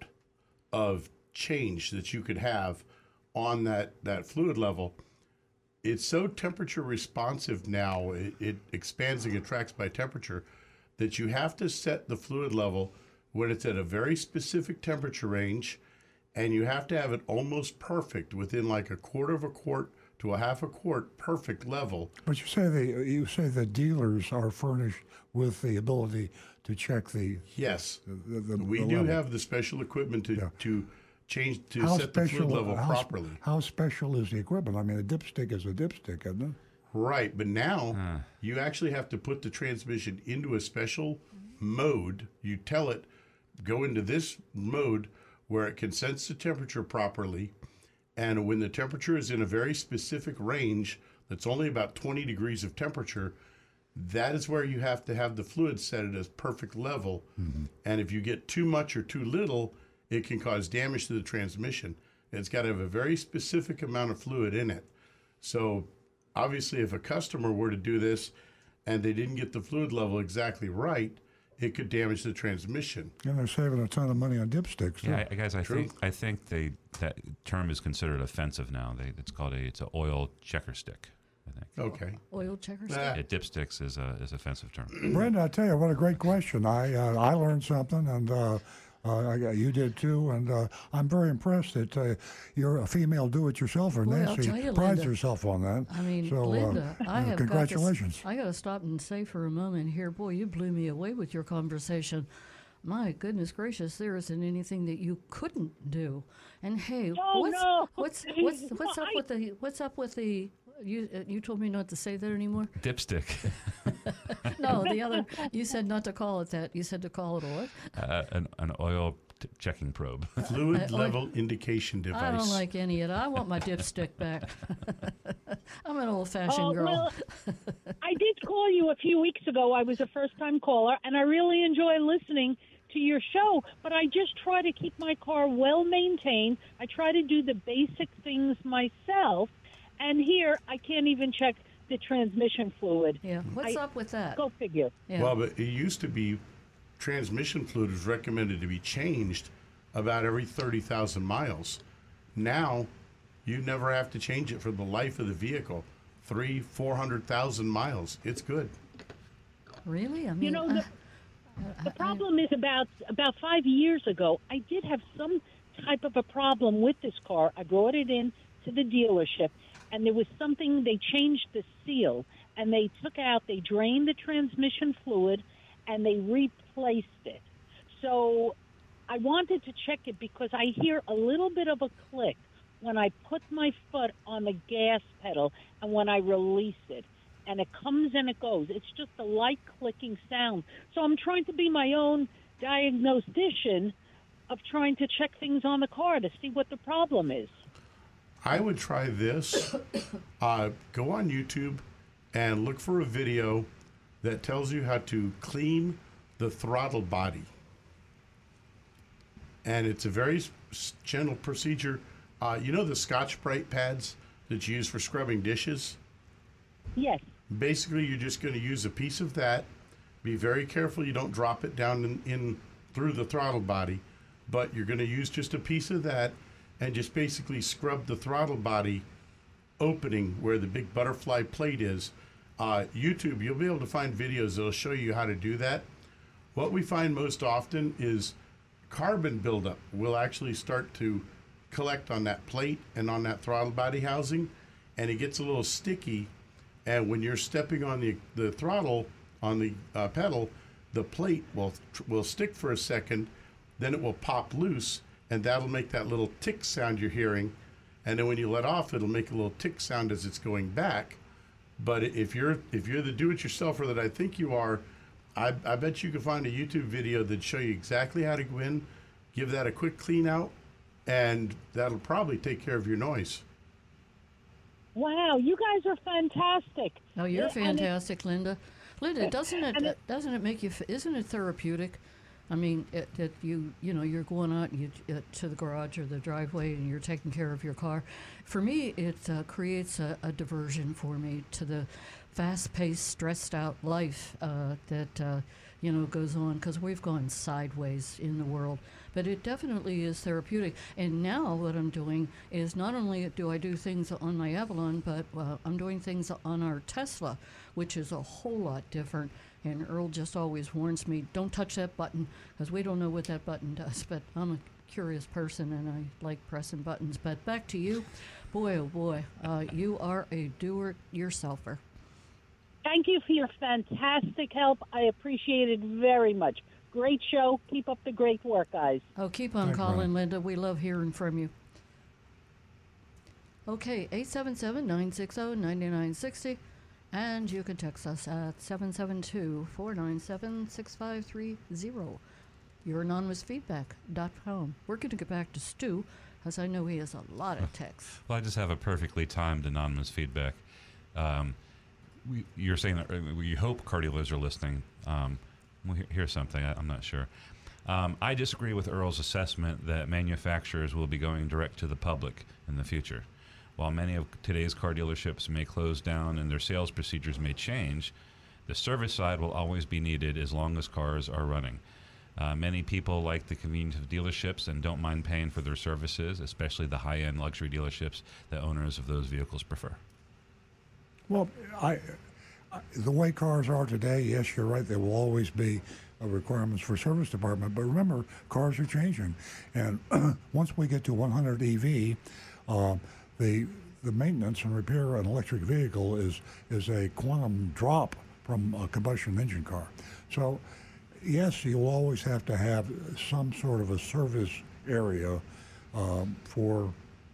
of change that you could have on that, that fluid level. It's so temperature responsive now, it, it expands and contracts by temperature, that you have to set the fluid level when it's at a very specific temperature range, and you have to have it almost perfect within like a quarter of a quart to a half a quart perfect level. But you say the you say the dealers are furnished with the ability to check the Yes, the, the, we the do level. have the special equipment to Yeah. to change to How set the fluid level how, properly. How special is the equipment? I mean, a dipstick is a dipstick, isn't it? Right, but now you actually have to put the transmission into a special mode. You tell it, go into this mode where it can sense the temperature properly. And when the temperature is in a very specific range, that's only about twenty degrees of temperature, that is where you have to have the fluid set at a perfect level. Mm-hmm. And if you get too much or too little, it can cause damage to the transmission. It's got to have a very specific amount of fluid in it. So obviously, if a customer were to do this and they didn't get the fluid level exactly right, it could damage the transmission. And they're saving a ton of money on dipsticks. Yeah, too. I, guys, I True. think I think they that term is considered offensive now. They, it's called a it's an oil checker stick. I think. Okay. Oil checkers? Ah. Yeah, dipsticks is a is offensive term. Brenda, I tell you, what a great question. I uh, I learned something, and uh, uh, I, you did too. And uh, I'm very impressed that uh, you're a female do-it-yourselfer. Boy, I'll Nancy tell you, prides Linda. herself on that. I mean, so, Linda, uh, I have congratulations. Got to, I got to stop and say for a moment here, boy, you blew me away with your conversation. My goodness gracious, there isn't anything that you couldn't do. And hey, Oh, what's no. what's Please, what's what's up why? with the what's up with the you uh, you told me not to say that anymore. Dipstick. No, the other, you said not to call it that. You said to call it a what? Uh, an, an oil t- checking probe. Fluid Uh, level indication device. I don't like any of it. I want my dipstick back. I'm an old-fashioned Oh, girl. well, I did call you a few weeks ago. I was a first-time caller, and I really enjoy listening to your show, but I just try to keep my car well maintained. I try to do the basic things myself, and here I can't even check the transmission fluid. Yeah, what's I- up with that? Go figure. Yeah. Well, but it used to be transmission fluid was recommended to be changed about every thirty thousand miles. Now, you never have to change it for the life of the vehicle. Three, four hundred thousand miles. It's good. Really? I mean, You know, the, uh, the problem is about about five years ago, I did have some type of a problem with this car. I brought it in to the dealership, and there was something, they changed the seal, and they took out, they drained the transmission fluid, and they replaced it. So I wanted to check it because I hear a little bit of a click when I put my foot on the gas pedal and when I release it. And it comes and it goes. It's just a light clicking sound. So I'm trying to be my own diagnostician of trying to check things on the car to see what the problem is. I would try this. Uh, go on YouTube and look for a video that tells you how to clean the throttle body. And it's a very s- gentle procedure. Uh, you know the Scotch-Brite pads that you use for scrubbing dishes? Yes. Basically, you're just going to use a piece of that. Be very careful you don't drop it down in, in through the throttle body, but you're going to use just a piece of that and just basically scrub the throttle body opening where the big butterfly plate is. Uh, YouTube, you'll be able to find videos that'll show you how to do that. What we find most often is carbon buildup will actually start to collect on that plate and on that throttle body housing, and it gets a little sticky. And when you're stepping on the, the throttle, on the uh, pedal, the plate will will stick for a second, then it will pop loose, and that'll make that little tick sound you're hearing. And then when you let off, it'll make a little tick sound as it's going back. But if you're if you're the do-it-yourselfer that I think you are, I, I bet you can find a YouTube video that'd show you exactly how to go in, give that a quick clean out, and that'll probably take care of your noise. Wow, you guys are fantastic. Oh, you're And it- fantastic, Linda. Linda, doesn't it, and it- doesn't it make you? f- Isn't it therapeutic? I mean, it, it, you you know you're going out and you uh, to the garage or the driveway and you're taking care of your car. For me, it uh, creates a, a diversion for me to the fast-paced, stressed-out life uh, that uh, you know goes on because we've gone sideways in the world. But it definitely is therapeutic. And now what I'm doing is not only do I do things on my Avalon, but uh, I'm doing things on our Tesla, which is a whole lot different. And Earl just always warns me, don't touch that button, because we don't know what that button does. But I'm a curious person, and I like pressing buttons. But back to you. Boy, oh boy, uh, you are a doer-yourselfer. Thank you for your fantastic help. I appreciate it very much. Great show. Keep up the great work, guys. Oh, keep on Thanks, calling, Ron. Linda. We love hearing from you. Okay, eight seven seven, nine six zero, nine nine six zero. And you can text us at seven seven two, four nine seven, six five three zero. Your anonymous feedback dot com. We're going to get back to Stu, as I know he has a lot of texts. Well, I just have a perfectly timed anonymous feedback. Um, we, you're saying that uh, we hope car dealers are listening. Um, well, here- here's something. I, I'm not sure. Um, I disagree with Earl's assessment that manufacturers will be going direct to the public in the future. While many of today's car dealerships may close down and their sales procedures may change, the service side will always be needed as long as cars are running. Uh, many people like the convenience of dealerships and don't mind paying for their services, especially the high-end luxury dealerships that owners of those vehicles prefer. Well, I, I, the way cars are today, yes, you're right. There will always be uh, requirements for service department. But remember, cars are changing, and once we get to one hundred E V, uh, the the maintenance and repair an electric vehicle is is a quantum drop from a combustion engine car. So, yes, you'll always have to have some sort of a service area um, for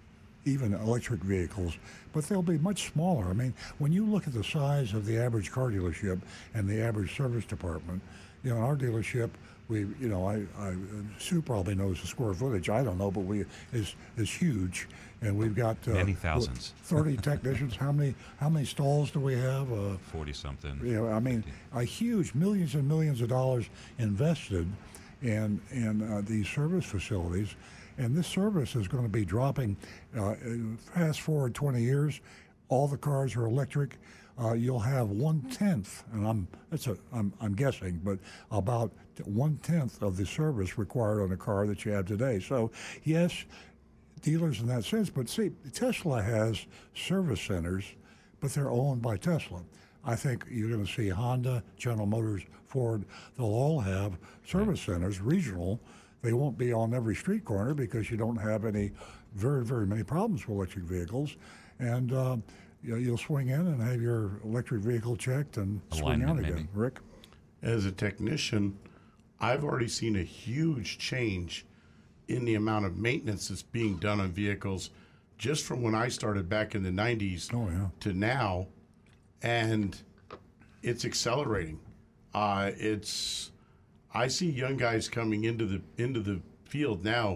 even electric vehicles, but they'll be much smaller. I mean, when you look at the size of the average car dealership and the average service department, you know, in our dealership, we, you know, I, I Sue probably knows the square footage. I don't know, but we is is huge, and we've got uh, Many thousands. thirty technicians. How many how many stalls do we have? Uh, Forty something. you know, I mean, a huge millions and millions of dollars invested in in uh, these service facilities, and this service is going to be dropping. Uh, fast forward twenty years, all the cars are electric. Uh, you'll have one tenth, and I'm that's a I'm, I'm guessing, but about one tenth of the service required on a car that you have today. So, yes, dealers in that sense. But see, Tesla has service centers, but they're owned by Tesla. I think you're going to see Honda, General Motors, Ford. They'll all have service centers, regional. They won't be on every street corner because you don't have any very very many problems with electric vehicles, and. Uh, You know, you'll swing in and have your electric vehicle checked and swing out again. Maybe. Rick? As a technician, I've already seen a huge change in the amount of maintenance that's being done on vehicles just from when I started back in the nineties Oh, yeah. to now, and it's accelerating. Uh, it's I see young guys coming into the into the field now,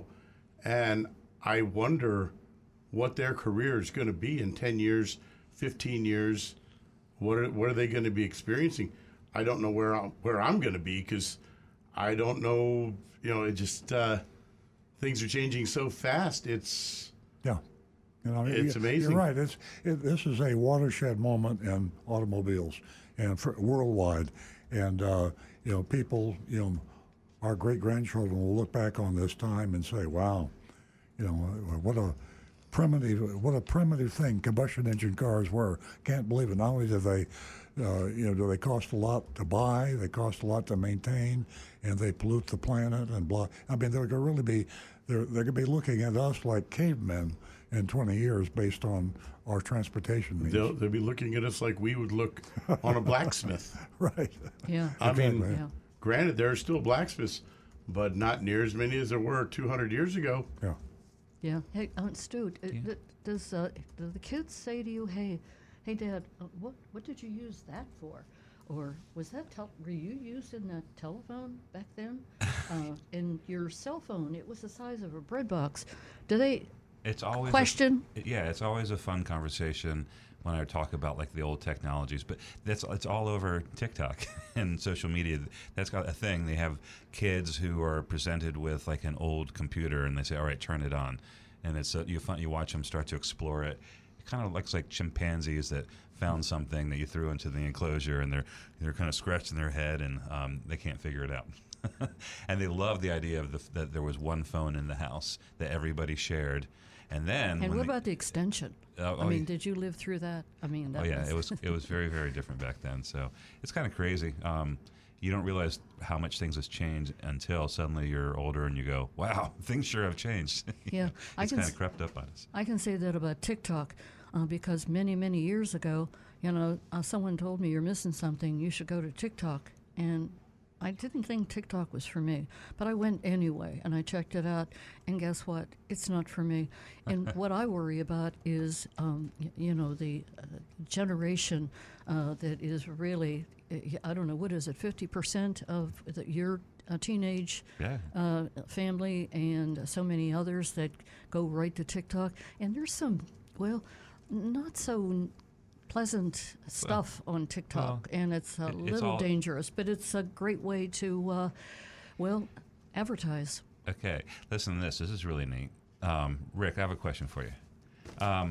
and I wonder what their career is going to be in ten years, fifteen years. What are, what are they going to be experiencing? I don't know where I'm, where I'm going to be because I don't know. You know, it just uh, things are changing so fast. It's Yeah. You know, It's you- amazing. You're right. It's it, this is a watershed moment in automobiles and for, worldwide. And uh, you know, people, you know, our great grandchildren will look back on this time and say, "Wow, you know, what a primitive, what a primitive thing combustion engine cars were." Can't believe it. Not only do they, uh, you know, do they cost a lot to buy, they cost a lot to maintain, and they pollute the planet and blah. I mean, they're going to really be, they're they're going to be looking at us like cavemen in twenty years based on our transportation means. they'll they'll be looking at us like we would look on a blacksmith. Right. Yeah. I mean, Exactly. Yeah. granted, there are still blacksmiths, but not near as many as there were two hundred years ago. Yeah. Yeah. Hey, uh, Stu, d- d- does uh, do the kids say to you, "Hey, hey, Dad, uh, what what did you use that for?" Or was that tel- were you using that telephone back then? uh, and your cell phone, it was the size of a bread box. Do they It's always question? A, yeah, it's always a fun conversation when I talk about like the old technologies, but that's it's all over TikTok and social media. That's got a thing. They have kids who are presented with like an old computer, and they say, "All right, turn it on," and it's uh, you fun, you watch them start to explore it. It kind of looks like chimpanzees that found something that you threw into the enclosure, and they're they're kind of scratching their head, and um, they can't figure it out. And they love the idea of the, that there was one phone in the house that everybody shared. And then, And when what they- about the extension? Oh, I oh, mean, yeah. did you live through that? I mean, that Oh yeah, was it was it was very very different back then. So it's kind of crazy. Um, you don't realize how much things has changed until suddenly you're older and you go, "Wow, things sure have changed." Yeah, I it's can kind of s- crept up on us. I can say that about TikTok uh, because many, many years ago, you know, uh, someone told me, "You're missing something. You should go to TikTok." And I didn't think TikTok was for me, but I went anyway and I checked it out. And guess what? It's not for me. And what I worry about is, um, y- you know, the uh, generation uh, that is really, uh, I don't know, what is it, fifty percent of the, your uh, teenage Yeah. uh, family and so many others that go right to TikTok. And there's some, well, not so n- pleasant stuff on TikTok, well, and it's a it- it's little all- dangerous, but it's a great way to, uh, well, advertise. Okay, listen to this. This is really neat. Um, Rick, I have a question for you. Um,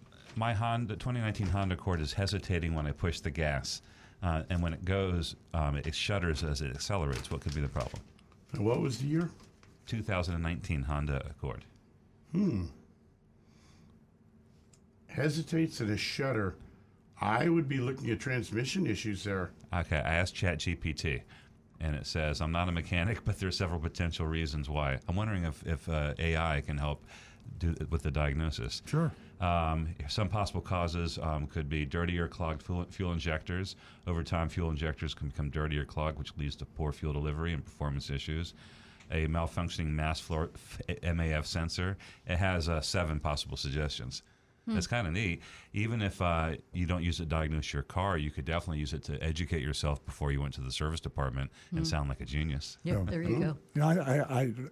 my Honda twenty nineteen Honda Accord is hesitating when I push the gas, uh, and when it goes, um, it shudders as it accelerates. What could be the problem? And what was the year? two thousand nineteen Honda Accord. Hmm. Hesitates and a shudder. I would be looking at transmission issues there. Okay, I asked ChatGPT, and it says, "I'm not a mechanic, but there are several potential reasons why." I'm wondering if, if uh, A I can help do with the diagnosis. Sure. Um, some possible causes um, could be dirty or clogged fuel, fuel injectors. Over time, fuel injectors can become dirty or clogged, which leads to poor fuel delivery and performance issues. a malfunctioning mass floor M A F sensor, it has uh, seven possible suggestions. Hmm. It's kind of neat. Even if uh, you don't use it to diagnose your car, you could definitely use it to educate yourself before you went to the service department and Hmm. sound like a genius. Yep, Yeah. there you go. You know, I, I, I,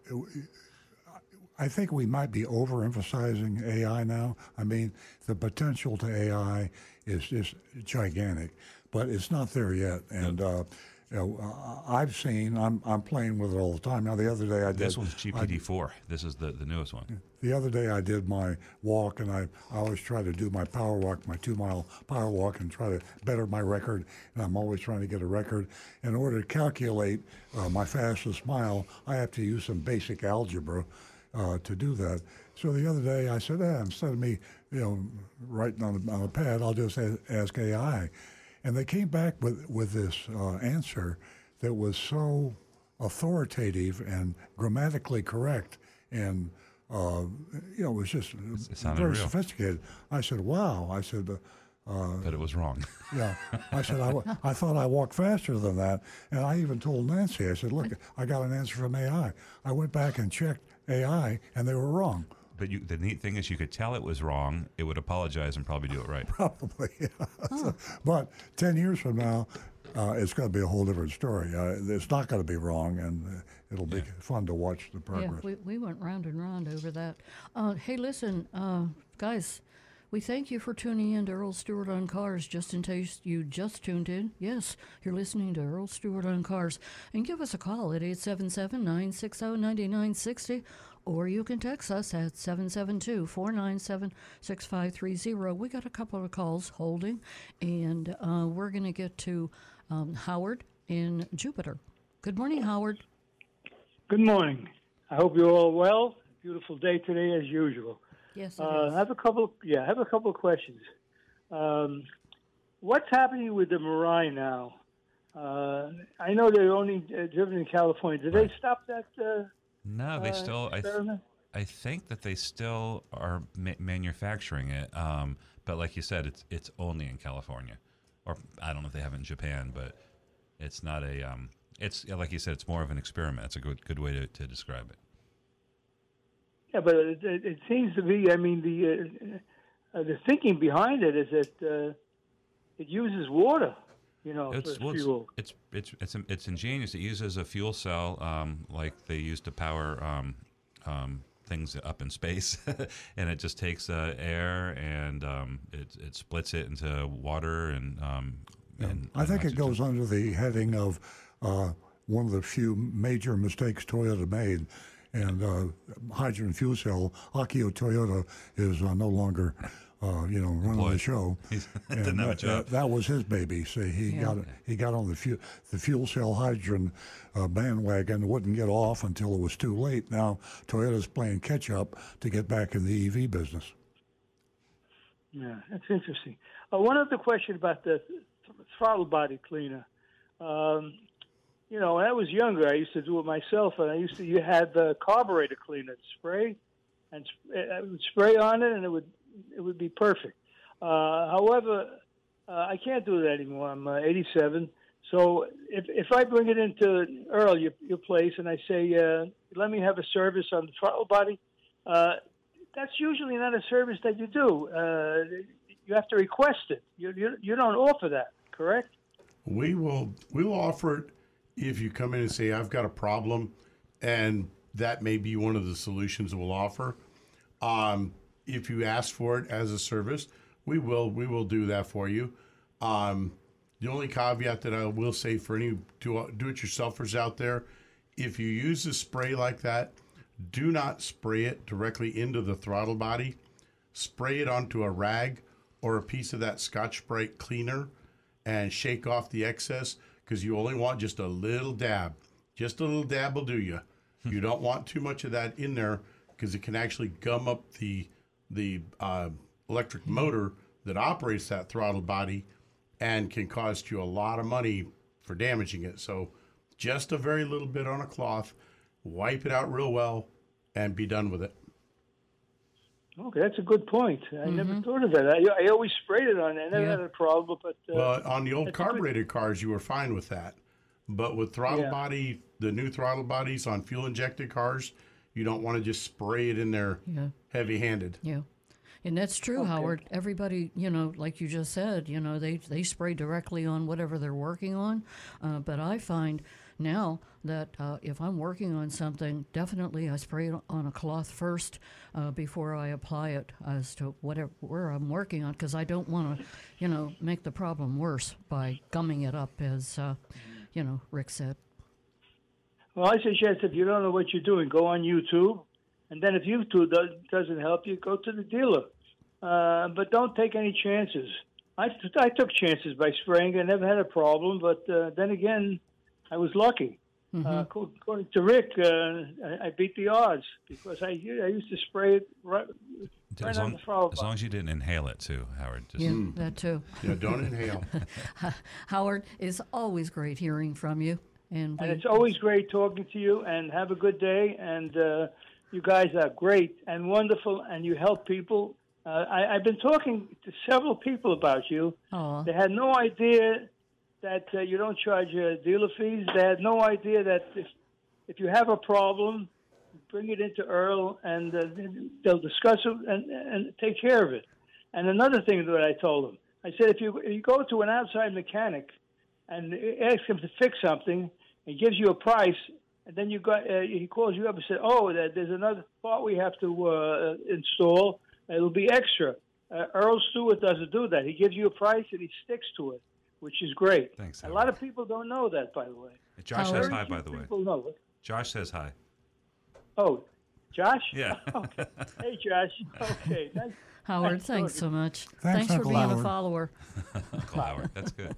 I think we might be overemphasizing A I now. I mean, the potential to A I is just gigantic, but it's not there yet. And uh, you know, uh, I've seen. I'm I'm playing with it all the time. Now, the other day I did. This one's G P D four. This is the, the newest one. The other day I did my walk, and I, I always try to do my power walk, my two-mile power walk, and try to better my record. And I'm always trying to get a record. In order to calculate uh, my fastest mile, I have to use some basic algebra uh, to do that. So the other day I said, eh, instead of me, you know, writing on a, on a pad, I'll just a- ask A I. And they came back with, with this uh, answer that was so authoritative and grammatically correct, and uh, you know, it was just It sounded very real. sophisticated. I said, "Wow!" I said, uh, But it was wrong. "Yeah." I said, I, w- "I thought I walked faster than that," and I even told Nancy. I said, "Look, I got an answer from A I." I went back and checked A I, and they were wrong. But you, the neat thing is you could tell it was wrong. It would apologize and probably do it right. Probably, yeah. So, but ten years from now, uh, it's going to be a whole different story. Uh, it's not going to be wrong, and uh, it'll be fun to watch the progress. Yeah, we, we went round and round over that. Uh, hey, listen, uh, guys, we thank you for tuning in to Earl Stewart on Cars. Just in case you just tuned in, yes, you're listening to Earl Stewart on Cars. And give us a call at eight seven seven, nine six zero, nine nine six zero, or you can text us at seven seven two, four nine seven, six five three zero. We got a couple of calls holding, and uh, we're going to get to um, Howard in Jupiter. Good morning, Howard. Good morning. I hope you're all well. Beautiful day today, as usual. Yes, it Uh, is. I have a couple. Yeah, I have a couple of questions. Um, what's happening with the Mirai now? Uh, I know they're only uh, driven in California. Did they stop that? Uh, No, they uh, still. I, th- experiment? I think that they still are ma- manufacturing it. Um, but like you said, it's it's only in California, or I don't know if they have it in Japan, but it's not a. Um, it's yeah, like you said, it's more of an experiment. It's a good good way to, to describe it. Yeah, but it, it, it seems to be. I mean, the uh, uh, the thinking behind it is that uh, it uses water. You know, It's for well, it's, fuel. it's it's it's it's ingenious. It uses a fuel cell, um, like they use to power um, um, things up in space, and it just takes uh, air and um, it it splits it into water and. Um, and I think it oxygen. goes under the heading of uh, one of the few major mistakes Toyota made. And uh, hydrogen fuel cell, Akio Toyota is uh, no longer, uh, you know, running Employed. the show. He's- And didn't have a that, job. that, that was his baby. See, he Yeah. got he got on the fu- the fuel cell hydrogen uh, bandwagon, wouldn't get off until it was too late. Now Toyota's playing catch up to get back in the E V business. Yeah, that's interesting. Uh, one other question about the th- throttle body cleaner. Um, you know, when I was younger, I used to do it myself, and I used to. You had the carburetor cleaner spray, and sp- I would spray on it, and it would it would be perfect. Uh, however, uh, I can't do that anymore. I'm uh, eighty-seven, so if if I bring it into Earl, your, your place, and I say, uh, let me have a service on the throttle body. Uh, that's usually not a service that you do. Uh, you have to request it. You, you you don't offer that, correct? We will we will offer it if you come in and say I've got a problem, and that may be one of the solutions we'll offer. Um, if you ask for it as a service, we will we will do that for you. Um, the only caveat that I will say for any do do-it-yourselfers out there, if you use a spray like that, do not spray it directly into the throttle body. Spray it onto a rag or a piece of that Scotch-Brite cleaner and shake off the excess, because you only want just a little dab. Just a little dab will do you. You don't want too much of that in there, because it can actually gum up the the uh, electric motor that operates that throttle body and can cost you a lot of money for damaging it. So just a very little bit on a cloth, wipe it out real well, and be done with it. Okay, that's a good point. I never thought of that. I, I always sprayed it on. I never Yeah. had a problem, but uh, Well, on the old that's a good- carbureted cars, you were fine with that. But with throttle Yeah. body, the new throttle bodies on fuel injected cars, you don't want to just spray it in there Yeah. heavy handed. Yeah. And that's true, Okay. Howard. Everybody, you know, like you just said, you know, they, they spray directly on whatever they're working on. Uh, but I find now that uh, if I'm working on something, definitely I spray it on a cloth first uh, before I apply it as to whatever where I'm working on, because I don't want to, you know, make the problem worse by gumming it up, as, uh, you know, Rick said. Well, I suggest if you don't know what you're doing, go on YouTube. And then if YouTube does, doesn't help you, go to the dealer. Uh, but don't take any chances. I, I took chances by spraying. I never had a problem. But uh, then again, I was lucky. Mm-hmm. Uh, according to Rick, uh, I, I beat the odds because I, I used to spray it right, right As on long, the throttle. as long as you didn't inhale it too, Howard. Just, Yeah, that too. Yeah, don't inhale. Howard, it's always great hearing from you. And, we, And it's always great talking to you, and have a good day. And uh, you guys are great and wonderful, and you help people. Uh, I, I've been talking to several people about you. Aw. They had no idea that uh, you don't charge uh, dealer fees. They had no idea that if, if you have a problem, bring it into Earl, and uh, they'll discuss it and, and take care of it. And another thing that I told them, I said, if you, if you go to an outside mechanic and ask him to fix something, he gives you a price, and then you got uh, he calls you up and says, "Oh, there's another part we have to uh, install. It'll be extra." Uh, Earl Stewart doesn't do that. He gives you a price and he sticks to it, which is great. Thanks, A Howard. lot of people don't know that, by the way. Josh Howard? says hi, by the way. People know it. Josh says hi. Oh, Josh? Yeah. Okay. Hey, Josh. Okay. Nice. Howard, nice thanks talking. so much. Thanks, for Uncle being a Howard. follower. Uncle Howard. That's good.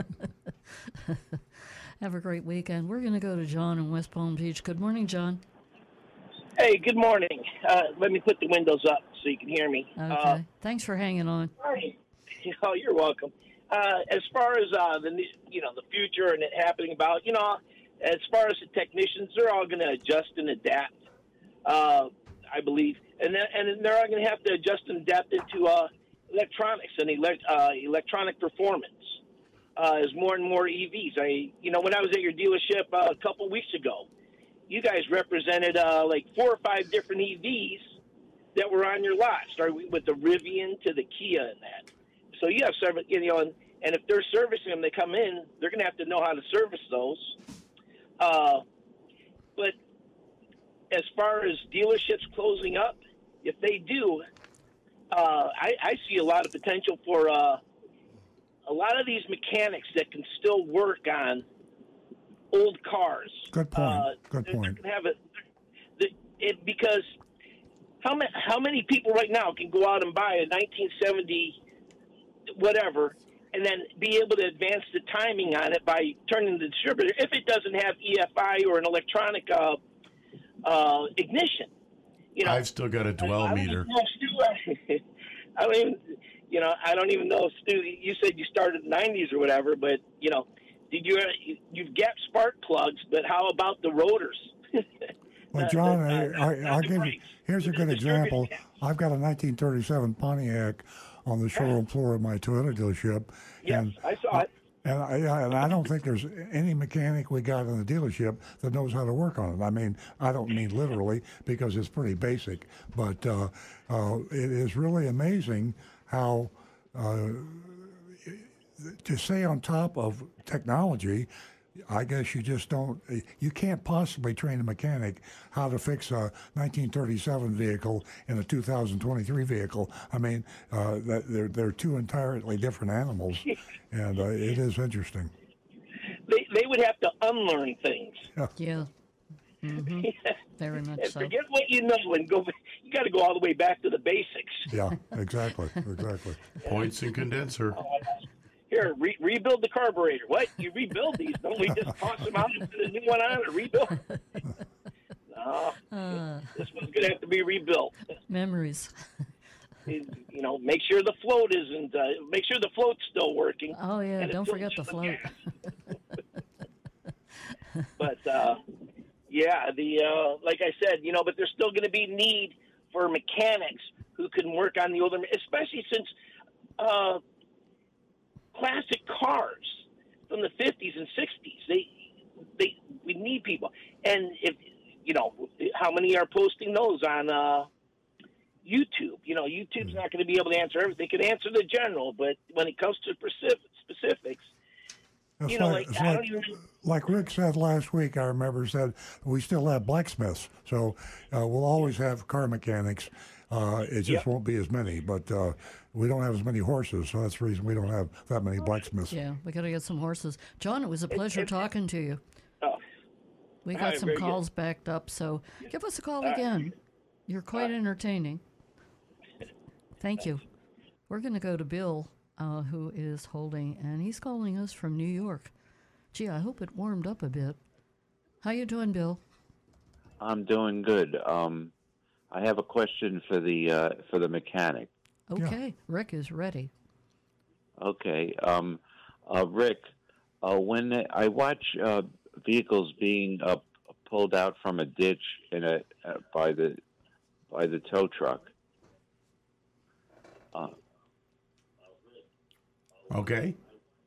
Have a great weekend. We're going to go to John in West Palm Beach. Good morning, John. Hey, good morning. Uh, let me put the windows up so you can hear me. Okay. Uh, Thanks for hanging on. oh, you're welcome. Uh, as far as uh, the you know the future and it happening about you know, as far as the technicians, they're all going to adjust and adapt. Uh, I believe, and then, and then they're all going to have to adjust and adapt into uh, electronics and elect, uh, electronic performance. Uh, as more and more E Vs. I, you know, when I was at your dealership uh, a couple weeks ago, you guys represented uh, like four or five different E Vs that were on your lot, starting with the Rivian to the Kia and that. So you have service, you know, and, and if they're servicing them, they come in, they're going to have to know how to service those. Uh, but as far as dealerships closing up, if they do, uh, I, I see a lot of potential for uh, a lot of these mechanics that can still work on old cars. Good point. Uh, Good they're- point. they're gonna have it, the, it, because how many how many people right now can go out and buy a nineteen seventy whatever, and then be able to advance the timing on it by turning the distributor if it doesn't have E F I or an electronic uh, uh, ignition. You know, I've still got a dwell I don't meter. even know if Stu, I don't even, you know, I don't even know if Stu. You said you started in the nineties or whatever, but you know, did you? You've got spark plugs, but how about the rotors? Well, Uh, John, uh, I, not- I, not I'll the give you, brakes. here's a The good distributed example. gas. I've got a nineteen thirty-seven Pontiac on the showroom floor of my Toyota dealership. Yes, and I saw it. And I, and I don't think there's any mechanic we got in the dealership that knows how to work on it. I mean, I don't mean literally because it's pretty basic, but uh, uh, it is really amazing how uh, to stay on top of technology. I guess you just don't, you can't possibly train a mechanic how to fix a nineteen thirty-seven vehicle in a two thousand twenty-three vehicle. I mean, uh, that- they're, they're two entirely different animals, and uh, it is interesting. They they would have to unlearn things. Yeah. hmm Very much And so. forget what you know and go. You got to go all the way back to the basics. Yeah, exactly, exactly. Points and condenser. Here, re- rebuild the carburetor. What? You rebuild these? Don't we just toss them out and put a new one on and rebuild? No, Uh, this one's going to have to be rebuilt. memories. You know, make sure the float isn't. Uh, make sure the float's still working. Oh, yeah, and it's don't still forget the doing float. gas. But, uh, yeah, the uh, like I said, you know, but there's still going to be need for mechanics who can work on the older, especially since uh, classic cars from the fifties and sixties, they they we need people. And if you know, how many are posting those on uh, YouTube? You know, YouTube's not going to be able to answer everything. They can answer the general, but when it comes to specific, specifics, It's you know, like, like, it's I like, don't even. like Rick said last week, I remember said we still have blacksmiths, so uh, we'll always have car mechanics. Uh, it just Yep. won't be as many, but uh, we don't have as many horses, so that's the reason we don't have that many blacksmiths. Yeah, we got to get some horses. John, it was a pleasure it- talking to you. Oh, We All got right, some very good. calls backed up, so give us a call All right. again. You're quite entertaining. Thank you. We're going to go to Bill, uh, who is holding, and he's calling us from New York. Gee, I hope it warmed up a bit. How you doing, Bill? I'm doing good. Um, I have a question for the uh, for the mechanic. Okay, Rick is ready. Okay, um, uh, Rick, uh, when I watch uh, vehicles being uh, pulled out from a ditch in a uh, by the by the tow truck. Uh, Okay.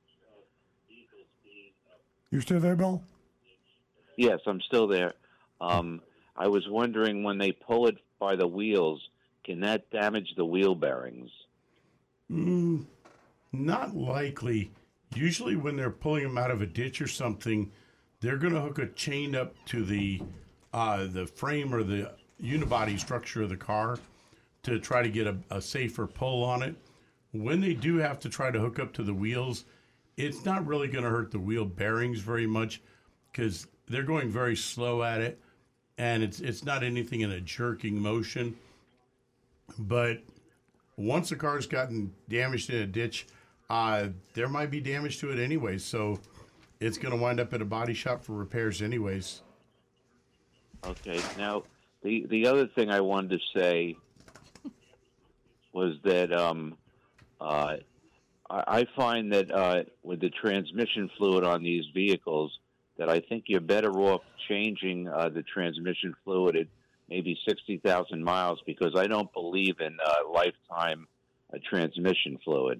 You still there, Bill? yes, I'm still there. Um, I was wondering when they pull it by the wheels, can that damage the wheel bearings? Mm, not likely. Usually, when they're pulling them out of a ditch or something, they're going to hook a chain up to the uh, the frame or the unibody structure of the car to try to get a, a safer pull on it. When they do have to try to hook up to the wheels, it's not really going to hurt the wheel bearings very much because they're going very slow at it, and it's it's not anything in a jerking motion. But once the car's gotten damaged in a ditch, uh, there might be damage to it anyways. So it's going to wind up at a body shop for repairs anyways. Okay. Now, the the other thing I wanted to say was that um, uh, I, I find that uh, with the transmission fluid on these vehicles, that I think you're better off changing uh, the transmission fluid at maybe sixty thousand miles because I don't believe in uh, lifetime uh, transmission fluid.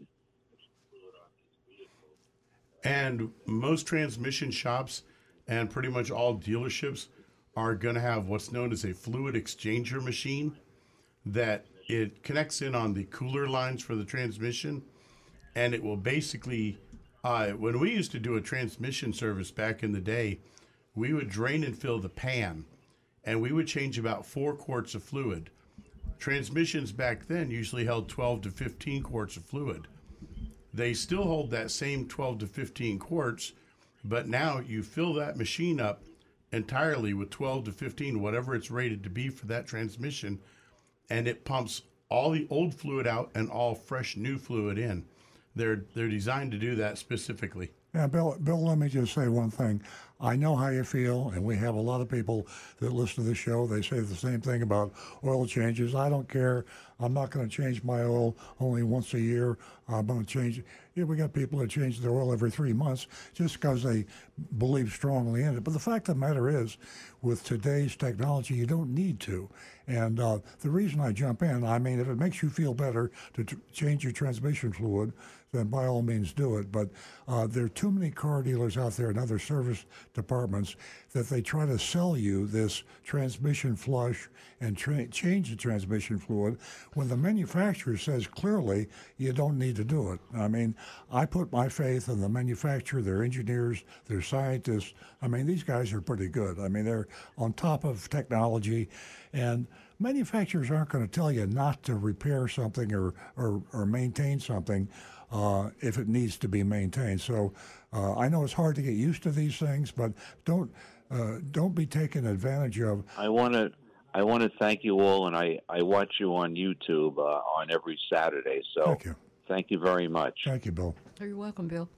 And most transmission shops and pretty much all dealerships are going to have what's known as a fluid exchanger machine that it connects in on the cooler lines for the transmission. And it will basically, uh, when we used to do a transmission service back in the day, we would drain and fill the pan and we would change about four quarts of fluid. Transmissions back then usually held twelve to fifteen quarts of fluid. They still hold that same twelve to fifteen quarts, but now you fill that machine up entirely with twelve to fifteen, whatever it's rated to be for that transmission, and it pumps all the old fluid out and all fresh new fluid in. They're they're designed to do that specifically. Yeah, Bill, Bill, let me just say one thing. I know how you feel, and we have a lot of people that listen to the show. They say the same thing about oil changes. I don't care. I'm not going to change my oil only once a year. I'm going to change it. Yeah, we got people that change their oil every three months just because they believe strongly in it. But the fact of the matter is, with today's technology, you don't need to. And uh, the reason I jump in, I mean, if it makes you feel better to tr- change your transmission fluid, then by all means do it. But uh, there are too many car dealers out there and other service departments that they try to sell you this transmission flush and tra- change the transmission fluid when the manufacturer says clearly you don't need to do it. I mean, I put my faith in the manufacturer, their engineers, their scientists. I mean, these guys are pretty good. I mean, they're on top of technology, and manufacturers aren't going to tell you not to repair something or, or, or maintain something uh, if it needs to be maintained. So uh, I know it's hard to get used to these things, but don't uh, don't be taken advantage of. I want to I want to thank you all, and I, I watch you on YouTube uh, on every Saturday. So Thank you. Thank you very much. Thank you, Bill. Oh, you're welcome, Bill.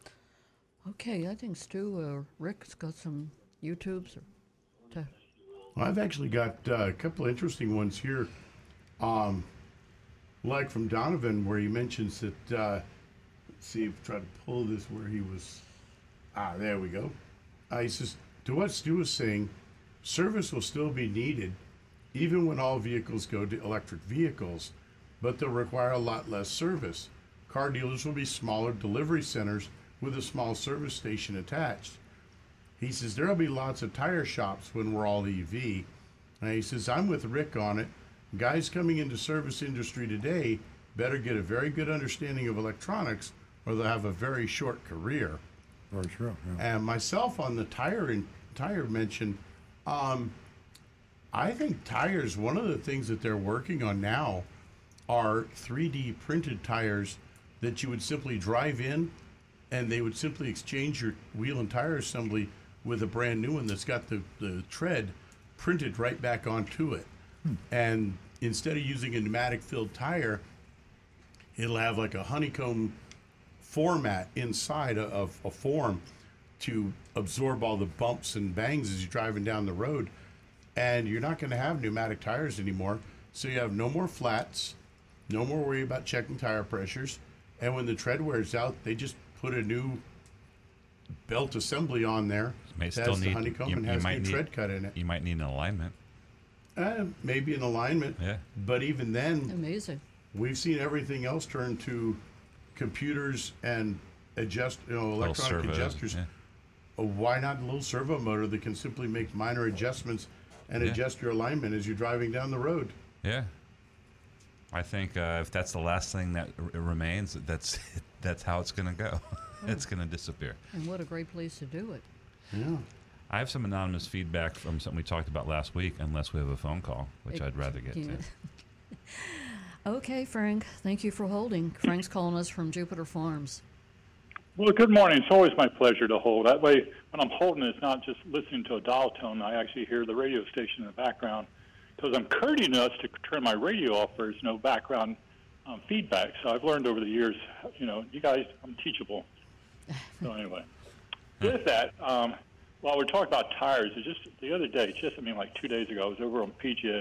Okay, I think Stu or Rick's got some YouTubes. Or to Well, I've actually got uh, a couple of interesting ones here. Um, like from Donovan, where he mentions that, uh, let's see if I try to pull this where he was. Ah, there we go. Uh, he says, to what Stu was saying, service will still be needed even when all vehicles go to electric vehicles, but they'll require a lot less service. Car dealers will be smaller delivery centers with a small service station attached. He says, there'll be lots of tire shops when we're all E V. And he says, I'm with Rick on it. Guys coming into service industry today better get a very good understanding of electronics or they'll have a very short career. Very true. Yeah. And myself on the tire and tire mention, um, I think tires, one of the things that they're working on now are three D printed tires that you would simply drive in and they would simply exchange your wheel and tire assembly with a brand new one that's got the, the tread printed right back onto it. Hmm. And instead of using a pneumatic filled tire, it'll have like a honeycomb format inside of a form to absorb all the bumps and bangs as you're driving down the road. And you're not going to have pneumatic tires anymore. So you have no more flats, no more worry about checking tire pressures. And when the tread wears out, they just put a new belt assembly on there. May that still has need the honeycomb you, and you has might new need, tread cut in it. You might need an alignment. Uh, maybe an alignment. Yeah. But even then, amazing. We've seen everything else turn to computers and adjust, you know, electronic servos, adjusters. yeah. Uh, Why not a little servo motor that can simply make minor adjustments and Yeah. adjust your alignment as you're driving down the road? Yeah. I think uh, if that's the last thing that r- remains, that's that's how it's going to go. It's going to disappear. And what a great place to do it. Yeah. I have some anonymous feedback from something we talked about last week, unless we have a phone call, which It- I'd rather get yeah. to. Okay, Frank. Thank you for holding. Frank's calling us from Jupiter Farms. Well, good morning. It's always my pleasure to hold. That way, when I'm holding, it's not just listening to a dial tone. I actually hear the radio station in the background. Because I'm courteous enough to turn my radio off, there's no background um, feedback. So I've learned over the years, you know, you guys, I'm teachable. So anyway, with that, um, while we're talking about tires, it's just the other day, just I mean like two days ago, I was over on P G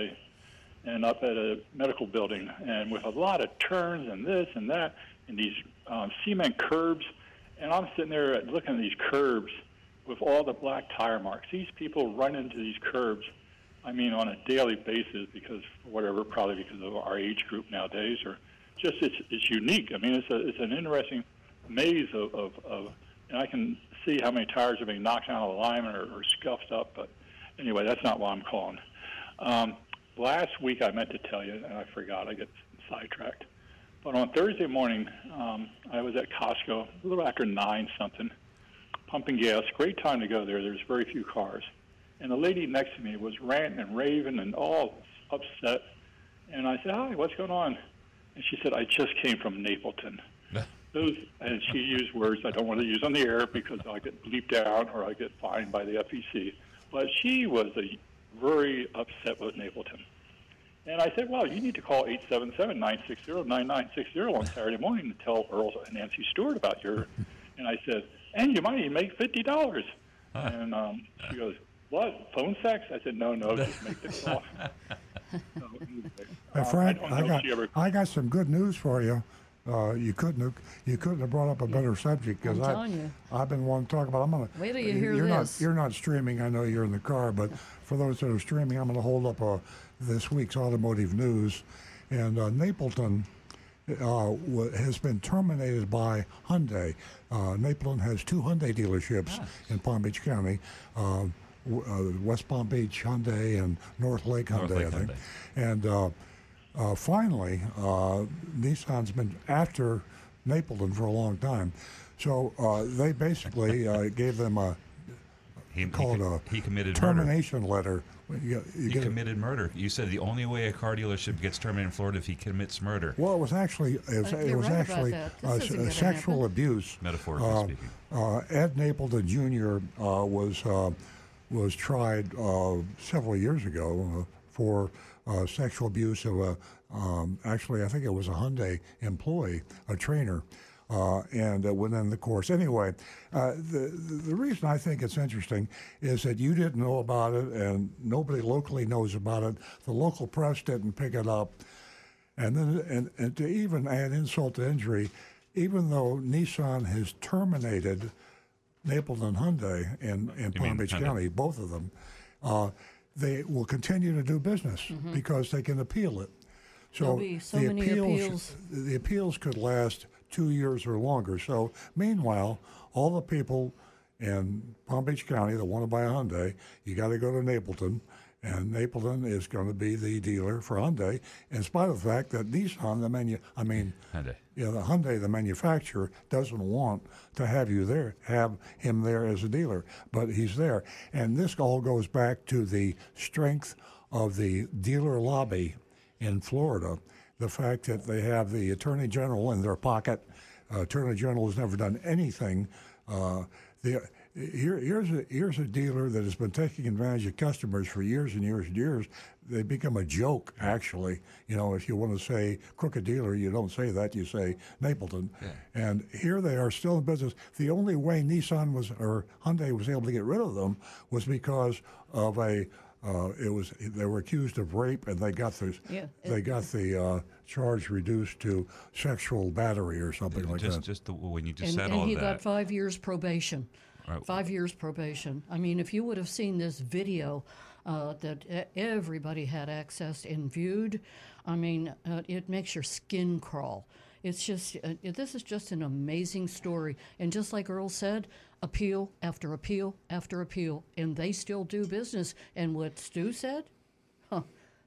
A and up at a medical building, and with a lot of turns and this and that, and these um, cement curbs, and I'm sitting there looking at these curbs with all the black tire marks. These people run into these curbs, I mean, on a daily basis because, whatever, probably because of our age group nowadays, or just it's, it's unique. I mean, it's a, it's an interesting maze of, of, of, and I can see how many tires are being knocked out of alignment or, or scuffed up, but anyway, that's not why I'm calling. Um, last week I meant to tell you, and I forgot, I get sidetracked. But on Thursday morning, um, I was at Costco, a little after nine something, pumping gas. Great time to go there. There's very few cars. And the lady next to me was ranting and raving and all upset. And I said, hi, what's going on? And she said, I just came from Napleton. Those, and she used words I don't want to use on the air because I get bleeped out or I get fined by the F E C. But she was a, very upset with Napleton. And I said, well, you need to call eight seven seven, nine six zero, nine nine six zero on Saturday morning to tell Earl and Nancy Stewart about your... And I said, and you might even make fifty dollars. Huh. And um, she goes, what, phone sex? I said, no, no, just make the call. So, anyway, Hey, uh, Frank, I, I, got ever... I got some good news for you. Uh, you couldn't have you couldn't have brought up a better subject because I'm I telling you. I've been wanting to talk about. I'm gonna Wait till you hear you're this. Not, you're not streaming. I know you're in the car, but for those that are streaming, I'm going to hold up uh, this week's automotive news. And uh, Napleton uh, w- has been terminated by Hyundai. Uh, Napleton has two Hyundai dealerships Yes. in Palm Beach County. Uh, w- uh, West Palm Beach Hyundai and North Lake Hyundai, North Lake I think. Hyundai. And uh, uh, finally, uh, Nissan's been after Napleton for a long time. So uh, they basically uh, gave them a He, call he, it a he committed termination letter. You, you He get a- committed murder. You said the only way a car dealership gets terminated in Florida if he commits murder. well, it was actually it was, Uh, it you're was right about actually that. This uh, isn't s- gonna sexual happen. abuse. Metaphorically Uh, speaking. uh, Ed Napleton Junior Uh, was uh, was tried uh, several years ago uh, for uh, sexual abuse of a um, actually I think it was a Hyundai employee, a trainer. Uh, and uh, within the course. Anyway, uh, the, the reason I think it's interesting is that you didn't know about it and nobody locally knows about it. The local press didn't pick it up. And then, and, and to even add insult to injury, even though Nissan has terminated Napleton Hyundai in, in You Palm mean Beach Hyundai. County, both of them, uh, they will continue to do business because they can appeal it. So There'll be so the many appeals, appeals. the appeals could last two years or longer. So meanwhile, all the people in Palm Beach County that want to buy a Hyundai, you got to go to Napleton, and Napleton is going to be the dealer for Hyundai, in spite of the fact that Nissan, the manu- I mean, Hyundai. You know, the Hyundai, the manufacturer, doesn't want to have you there, have him there as a dealer, but he's there. And this all goes back to the strength of the dealer lobby in Florida, the fact that they have the Attorney General in their pocket. Uh, Attorney General has never done anything. Uh, the, here, here's a here's a dealer that has been taking advantage of customers for years and years and years. They become a joke, actually. You know, if you want to say crooked dealer, you don't say that. You say Napleton. Yeah. And here they are still in business. The only way Nissan was or Hyundai was able to get rid of them was because of a. Uh, it was they were accused of rape, and they got the Yeah. they got the uh, charge reduced to sexual battery or something like just, that. Just the, when you just And, said and all he of got that. five years probation. Right. Five years probation. I mean, if you would have seen this video uh, that e- everybody had access and viewed, I mean, uh, it makes your skin crawl. It's just, uh, this is just an amazing story. And just like Earl said, appeal after appeal after appeal, and they still do business. And what Stu said, huh,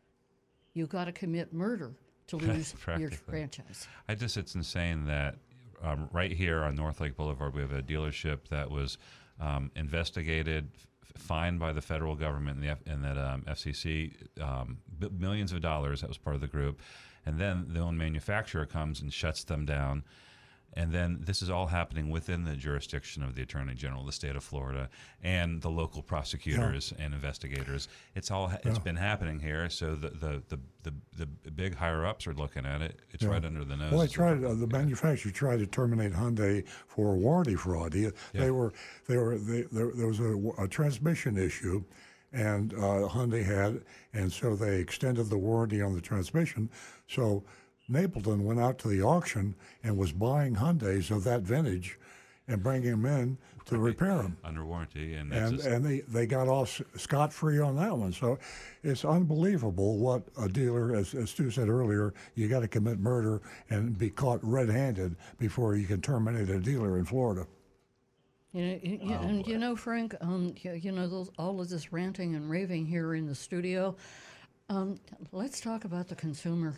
you got to commit murder to lose your Practically. franchise. I just, it's insane that um, right here on North Lake Boulevard, we have a dealership that was um, investigated, f- fined by the federal government and, the F- and that um, F C C um, b- millions of dollars. That was part of the group. And then the own manufacturer comes and shuts them down. And then this is all happening within the jurisdiction of the Attorney General of the state of Florida and the local prosecutors and investigators. It's all it's Yeah. been happening here. So the the, the, the, the big higher ups are looking at it. It's Yeah. right under the nose. Well, they tried. Uh, the manufacturer tried to terminate Hyundai for warranty fraud. He, Yeah. They were. They were. They, there, there was a, a transmission issue, and uh, Hyundai had, and so they extended the warranty on the transmission. So Napleton went out to the auction and was buying Hyundais of that vintage, and bringing them in to repair them. under warranty, and that's And just, and they, they got off scot free on that one. So it's unbelievable what a dealer, as, as Stu said earlier, you got to commit murder and be caught red-handed before you can terminate a dealer in Florida. You know, you, you- Oh, and you know, Frank, um, you, you know, those, all of this ranting and raving here in the studio. Um, let's talk about the consumer.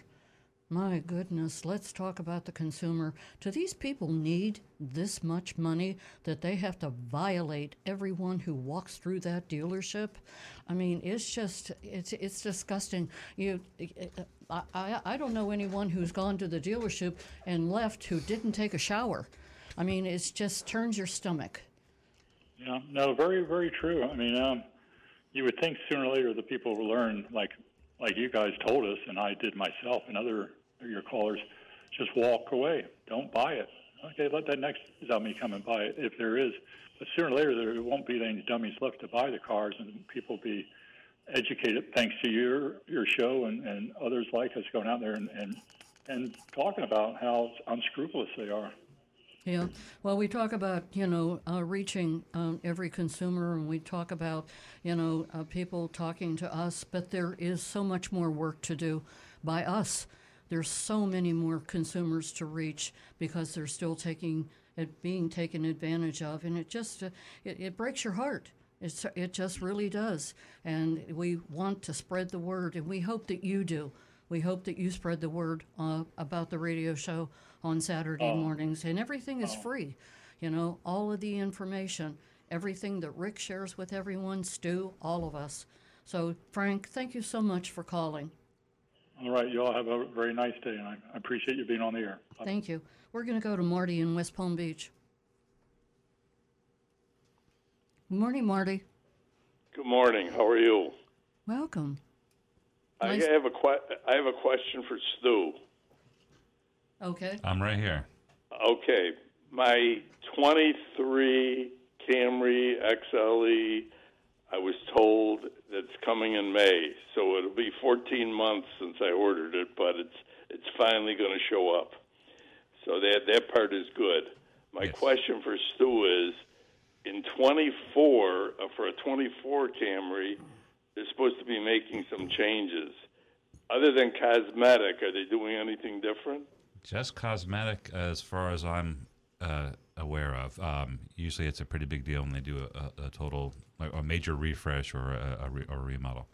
My goodness, let's talk about the consumer. Do these people need this much money that they have to violate everyone who walks through that dealership? I mean, it's just, it's it's disgusting. You, I, I, I don't know anyone who's gone to the dealership and left who didn't take a shower. I mean, it just turns your stomach. Yeah, no, very, very true. I mean, um, you would think sooner or later the people will learn, like like you guys told us, and I did myself, and other your callers, just walk away. Don't buy it. Okay, let that next dummy come and buy it if there is. But sooner or later there won't be any dummies left to buy the cars, and people will be educated thanks to your your show and, and others like us going out there and, and, and talking about how unscrupulous they are. Yeah. Well, we talk about, you know, uh, reaching um, every consumer, and we talk about, you know, uh, people talking to us, but there is so much more work to do by us. There's so many more consumers to reach because they're still taking it, being taken advantage of, and it just uh, it, it breaks your heart. It's, it just really does. And we want to spread the word, and we hope that you do. We hope that you spread the word uh, about the radio show on Saturday Oh. mornings, and everything is free. You know, all of the information, everything that Rick shares with everyone, Stu, all of us. So, Frank, thank you so much for calling. All right, you all have a very nice day, and I I appreciate you being on the air. Bye. Thank you. We're going to go to Marty in West Palm Beach. Good morning, Marty. Good morning. How are you? Welcome. I Nice- have a que- I have a question for Stu. Okay. I'm right here. Okay, my twenty-three Camry X L E, I was told that it's coming in May, so it'll be fourteen months since I ordered it, but it's it's finally going to show up. So that that part is good. My Yes. question for Stu is, in twenty-four, uh, for a twenty-four Camry, they're supposed to be making some changes. Other than cosmetic, are they doing anything different? Just cosmetic, as far as I'm uh, aware of. Um, usually, it's a pretty big deal when they do a, a, a total, a major refresh or a, a, re, or a remodel.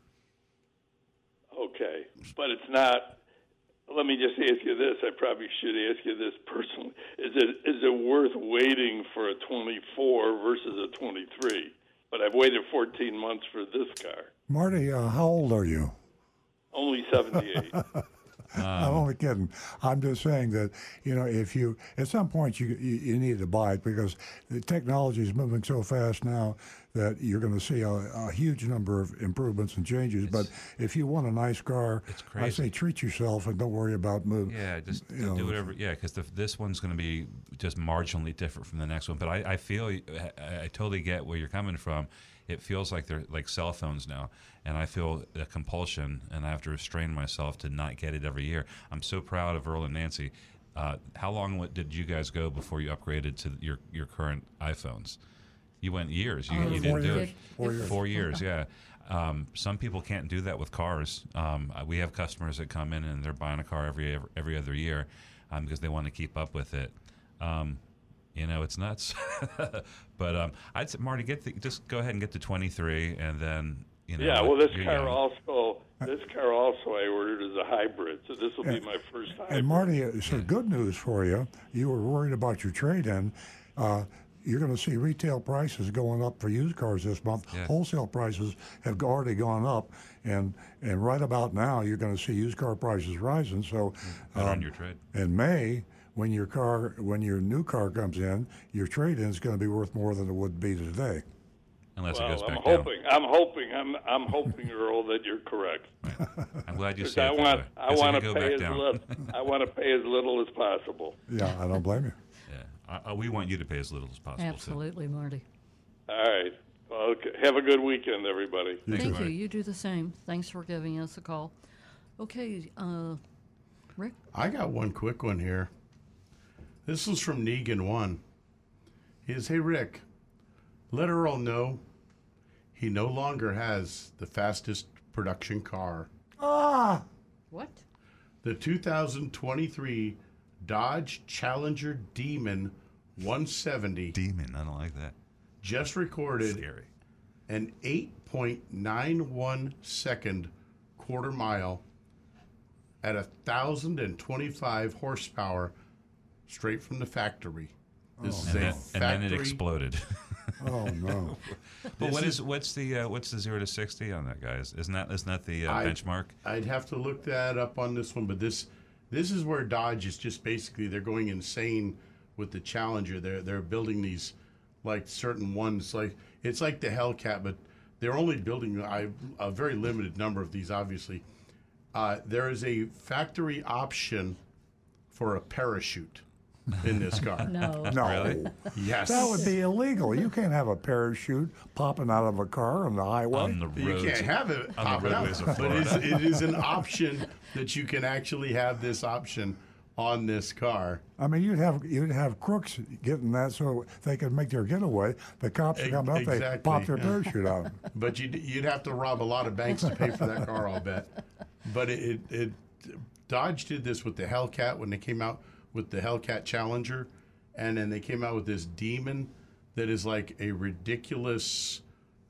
Okay, but it's not. Let me just ask you this. I probably should ask you this personally. Is it is it worth waiting for a twenty-four versus a twenty-three? But I've waited fourteen months for this car. Marty, uh, how old are you? Only seventy-eight. Um, I'm only kidding. I'm just saying that, you know, if you, at some point you, you, you need to buy it because the technology is moving so fast now that you're going to see a, a huge number of improvements and changes. It's, but if you want a nice car, I say treat yourself and don't worry about moving. Yeah, just you know, do whatever. Yeah, because this one's going to be just marginally different from the next one. But I, I feel, I, I totally get where you're coming from. It feels like they're like cell phones now, and I feel a compulsion, and I have to restrain myself to not get it every year. I'm so proud of Earl and Nancy. Uh, how long did you guys go before you upgraded to your, your current iPhones? You went years. You, uh, you didn't do years. it. Four years. Four years, yeah. Um, some people can't do that with cars. Um, we have customers that come in and they're buying a car every every, every other year um, because they want to keep up with it. Um, You know, it's nuts. But um, I'd say, Marty, get the, just go ahead and get to twenty-three, and then, you know. Yeah, well, this you're car young. also, this car also I ordered as a hybrid, so this will be And- my first hybrid. And Marty, uh, so good news for you. You were worried about your trade-in. Uh, you're going to see retail prices going up for used cars this month. Yeah. Wholesale prices have already gone up, and and right about now you're going to see used car prices rising. So, Better on um, your trade. in May, when your car, when your new car comes in, your trade-in is going to be worth more than it would be today. Unless well, it goes I'm back hoping, I'm hoping, I'm, I'm hoping, Earl, that you're correct. down. I'm glad you 'Cause said I that want, way. I 'Cause it want to could go pay back as down. little, I want to pay as little as possible. Yeah, I don't blame you. Yeah, I, I, we want you to pay as little as possible. too. Absolutely, Marty. All right. Well, okay. Have a good weekend, everybody. Thanks, Thank you. Marty. You do the same. Thanks for giving us a call. Okay, uh, Rick? I got one quick one here. This is from Negan one. He says, "Hey Rick, let Earl know he no longer has the fastest production car. Ah! What? The two thousand twenty-three Dodge Challenger Demon one seventy Demon, I don't like that. just recorded Scary. an eight point nine one second quarter mile at one thousand twenty-five horsepower straight from the factory. This and, is then, a and factory. then it exploded. Oh no! But This what is- is what's the uh, what's the zero to sixty on that, guys? Isn't that isn't that the uh, I- benchmark? I'd have to look that up on this one, but this this is where Dodge is just basically they're going insane with the Challenger. They're they're building these like certain ones like it's like the Hellcat, but they're only building I, a very limited number of these. Obviously, uh, there is a factory option for a parachute in this car. No. No. Really? Yes, That would be illegal. You can't have a parachute popping out of a car on the highway. On the You roads. can't have it on pop the it out, roadways of but it's, Florida. it is an option that you can actually have this option on this car. I mean, you'd have you'd have crooks getting that so they could make their getaway. The cops Ex- come up, they exactly, pop their yeah. parachute out. But you'd, you'd have to rob a lot of banks to pay for that car, I'll bet. But it, it, it Dodge did this with the Hellcat when they came out with the Hellcat Challenger, and then they came out with this Demon that is like a ridiculous,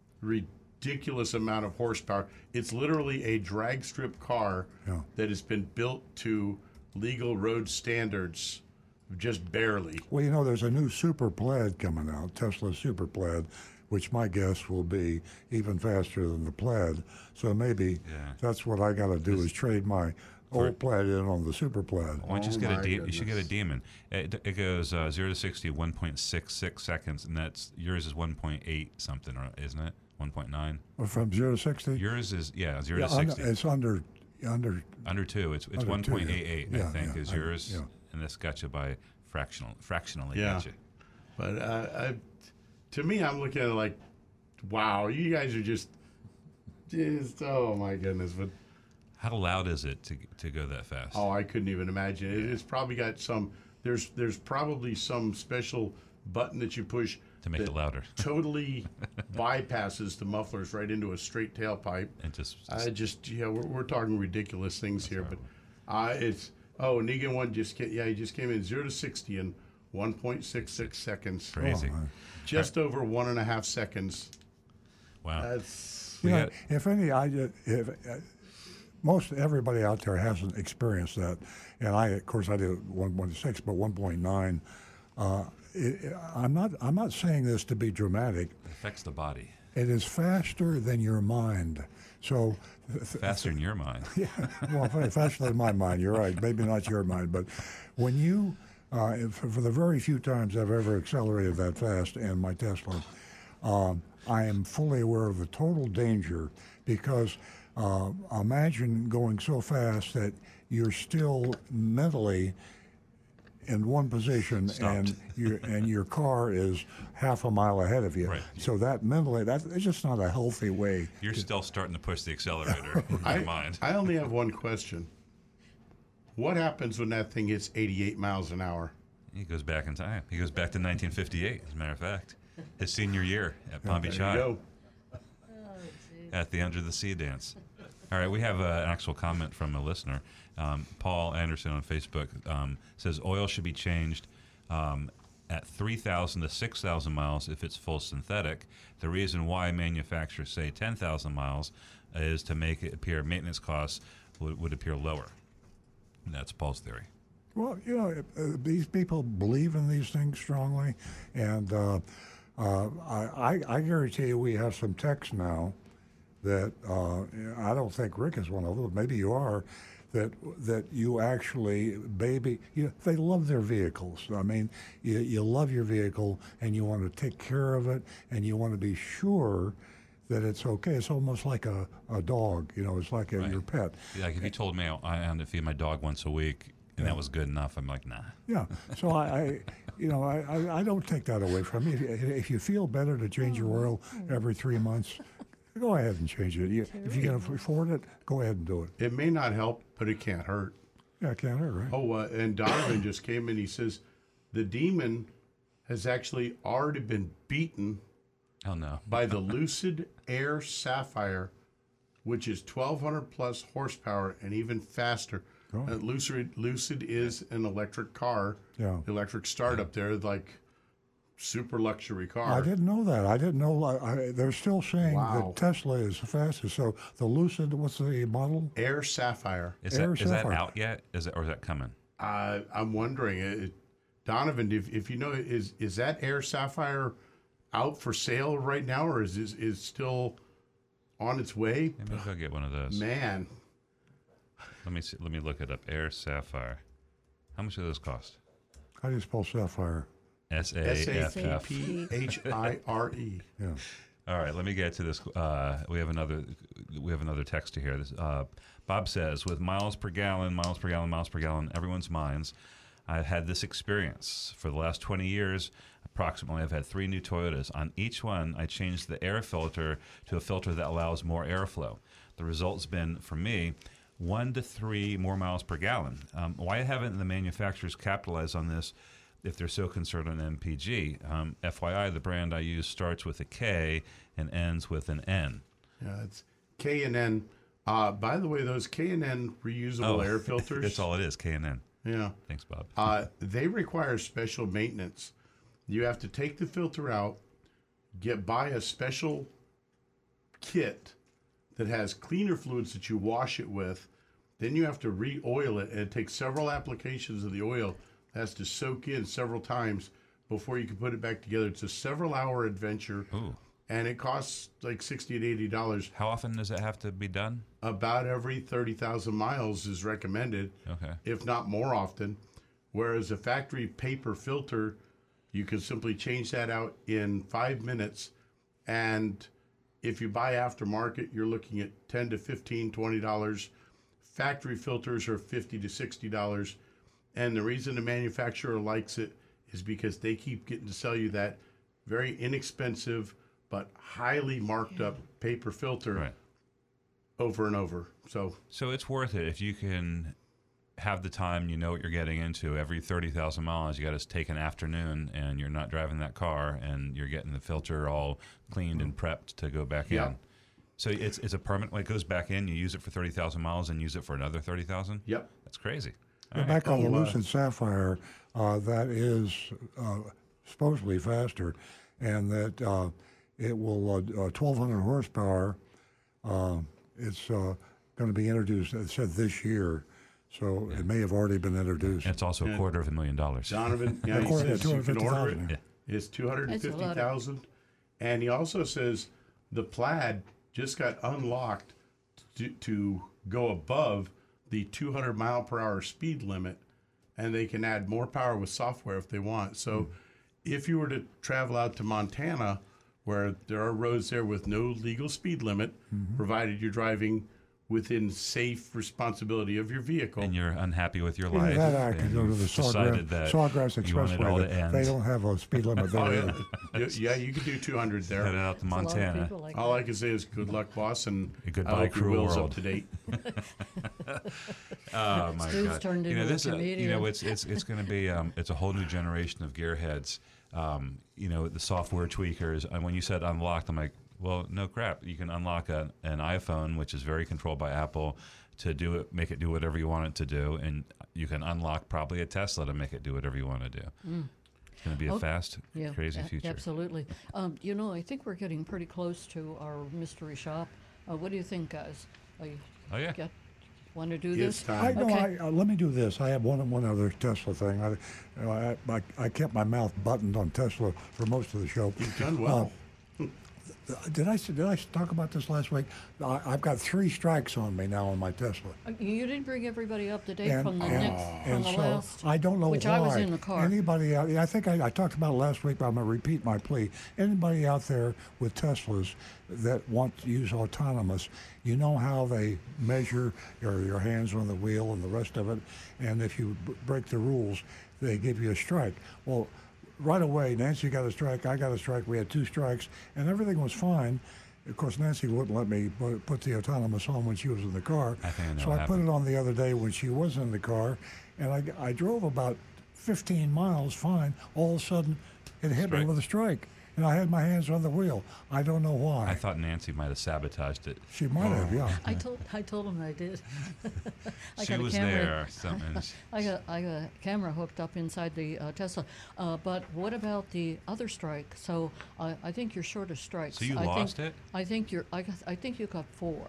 ridiculous amount of horsepower. It's literally a drag strip car Yeah. that has been built to legal road standards, just barely. Well, you know, there's a new Super Plaid coming out, Tesla Super Plaid, which my guess will be even faster than the Plaid. So maybe Yeah. that's what I got to do is trade my old Plaid in on the Super Plaid. Why don't you just Oh get a my de- you should get a goodness. demon. It, it goes uh, zero to sixty one point six six seconds, and that's yours is one point eight something, or isn't it? One point nine. From zero to sixty? Yours is yeah zero Yeah, to under, sixty. it's under under. Under two. It's it's Under one two, point yeah. eight eight. Yeah, I think yeah, is I- yours, yeah. and this got you by fractional fractionally. Yeah. Got you. But uh, I, to me, I'm looking at it like, wow, you guys are just, just oh my goodness. But How loud is it to to go that fast? oh, I couldn't even imagine. It, it's probably got some. There's there's probably some special button that you push To make that it louder. totally bypasses the mufflers right into a straight tailpipe. And just, I just yeah, we're, we're talking ridiculous things here, but uh, it's oh Negan one just came, yeah he just came in zero to sixty in one point six six seconds. Crazy. Oh, Just over one and a half seconds. Wow. That's You know, if any, I ju- if uh, most everybody out there hasn't experienced that, and I, of course, I do one point six, but one point nine. Uh, it, I'm not. I'm not saying this to be dramatic. It affects the body. It is faster than your mind. So th- th- Faster than your mind. Yeah, well, fa- faster than my mind. You're right. Maybe not your mind, but when you, uh, if, for the very few times I've ever accelerated that fast in my Tesla, um, I am fully aware of the total danger because uh, imagine going so fast that you're still mentally in one position Stopped. and your and your car is half a mile ahead of you. Right. So that mentally, that it's just not a healthy way. You're still starting to push the accelerator in I, your mind. I only have one question. What happens when that thing hits eighty-eight miles an hour? He goes back in time. He goes back to nineteen fifty-eight, as a matter of fact. His senior year at Palm Beach There High. you go. At the Under the Sea dance. All right, we have uh, an actual comment from a listener. Um, Paul Anderson on Facebook um, says oil should be changed um, at three thousand to six thousand miles if it's full synthetic. The reason why manufacturers say ten thousand miles is to make it appear maintenance costs would, would appear lower. And that's Paul's theory. Well, you know, uh, these people believe in these things strongly, and uh, uh, I, I, I guarantee you we have some techs now that uh, I don't think Rick is one of them, but maybe you are, that that you actually, baby, you, they love their vehicles. I mean, you, you love your vehicle, and you want to take care of it, and you want to be sure that it's okay. It's almost like a, a dog, you know, it's like a, Right. your pet. Like if you told me I had to feed my dog once a week and that was good enough, I'm like, nah. Yeah. So I, I you know, I, I, I don't take that away from you. If, you. if you feel better to change your oil every three months, go ahead and change it. You, if you can afford it, go ahead and do it. It may not help, but it can't hurt. Yeah, it can't hurt, right? Oh, uh, and Donovan just came in. He says the Demon has actually already been beaten Oh, no. by the Lucid Air Sapphire, which is twelve hundred plus horsepower and even faster. Oh. Uh, Lucid, Lucid is an electric car, Yeah. electric startup there, like super luxury car. I didn't know that. I didn't know. I, I, they're still saying Wow. that Tesla is the fastest. So the Lucid, what's the model? Air Sapphire. Is, Air that, is that Sapphire. out yet? Is it, or is that coming? Uh, I'm wondering, uh, Donovan, if, if you know, is is that Air Sapphire out for sale right now, or is is, is still on its way? Maybe I'll go get one of those. Man, Let me see, let me look it up. Air Sapphire. How much do those cost? How do you spell Sapphire? S A S A F P F. P H I R E. Yeah. All right, let me get to this. Uh, we have another. We have another text to hear. This, uh, Bob says, with miles per gallon, miles per gallon, miles per gallon, everyone's minds. I've had this experience for the last twenty years. Approximately, I've had three new Toyotas. On each one, I changed the air filter to a filter that allows more airflow. The result's been, for me, one to three more miles per gallon. Um, why haven't the manufacturers capitalized on this if they're so concerned on M P G? Um, F Y I, the brand I use starts with a K and ends with an N. Yeah, it's K and N. Uh, by the way, those K and N reusable air filters. That's all it is, K and N. Yeah. Thanks, Bob. Uh, they require special maintenance. You have to take the filter out, get buy a special kit that has cleaner fluids that you wash it with. Then you have to re-oil it, and it takes several applications of the oil. It has to soak in several times before you can put it back together. It's a several-hour adventure, Ooh. and it costs like sixty to eighty dollars. How often does that have to be done? About every thirty thousand miles is recommended, Okay. if not more often. Whereas a factory paper filter, you can simply change that out in five minutes. And if you buy aftermarket, you're looking at ten to fifteen, twenty dollars. Factory filters are fifty to sixty dollars. And the reason the manufacturer likes it is because they keep getting to sell you that very inexpensive but highly marked up paper filter Right. over and over. So So it's worth it if you can have the time, you know what you're getting into. Every thirty thousand miles, you got to take an afternoon, and you're not driving that car, and you're getting the filter all cleaned and prepped to go back Yeah. in. So it's it's a permanent, like, it goes back in, you use it for thirty thousand miles and use it for another thirty thousand? Yep. That's crazy. Yeah, back on the Oh, uh, Lucid Sapphire, uh, that is uh, supposedly faster, and that uh, it will uh, uh, twelve hundred horsepower. Uh, it's uh, going to be introduced. It said this year, so it may have already been introduced. And it's also a Yeah. quarter of a million dollars. Donovan, yeah, A he quarter of says you can order it. two hundred fifty thousand. It's two hundred That's a fifty lot of- thousand, and he also says the Plaid just got unlocked to, to go above the two hundred mile per hour speed limit, and they can add more power with software if they want. So, if you were to travel out to Montana, where there are roads there with no legal speed limit, provided you're driving within safe responsibility of your vehicle. And you're unhappy with your Either life. that, I could and go to you've the decided Sawgrass, that Sawgrass you want it all Expressway. to They, end. they don't have a speed limit there. Oh, either. yeah. yeah, you could do two hundred there. Headed out to There's a lot of Montana. people like All that. I can say is good luck, boss, and Goodbye, I hope your cruel will's world. up to date. Oh my Stu's God! turned you know into a this. Uh, you comedian. know it's it's it's going to be um, it's a whole new generation of gearheads. Um, you know the software tweakers. And when you said unlocked, I'm like, well, no crap. You can unlock a, an iPhone, which is very controlled by Apple, to do it, make it do whatever you want it to do, and you can unlock probably a Tesla to make it do whatever you want to do. Mm. It's going to be a Oh, fast, yeah, crazy a- future. Absolutely. Um, you know, I think we're getting pretty close to our mystery shop. Uh, what do you think, guys? Are you Oh yeah. get, want to do It's this? time. I, no, Okay. I, uh, let me do this. I have one one other Tesla thing. I, you know, I, I, I kept my mouth buttoned on Tesla for most of the show. You've done well. Uh, did I did I talk about this last week? I, I've got three strikes on me now on my Tesla. Uh, You didn't bring everybody up to date And, from the and, next, from and the so last. I don't know which why. I was in the car. Anybody out? I think I, I talked about it last week, but I'm going to repeat my plea. Anybody out there with Teslas that want to use autonomous, you know how they measure your your hands on the wheel and the rest of it, and if you b- break the rules, they give you a strike. Well, right away, Nancy got a strike. I got a strike. We had two strikes, and everything was fine. Of course, Nancy wouldn't let me pu- put the autonomous on when she was in the car. I think I know so what I put happened. it on the other day when she was in the car, and I, I drove about fifteen miles fine. All of a sudden, it hit me Strike. with a strike, and I had my hands on the wheel. I don't know why. I thought Nancy might have sabotaged it. she might have, yeah. I told I told him I did. I She got a was camera. there. Something. I got I got a camera hooked up inside the uh, Tesla. Uh, but what about the other strike? So uh, I think you're short of strikes. So you I lost think, it? I think you're. I, got, I think you got four.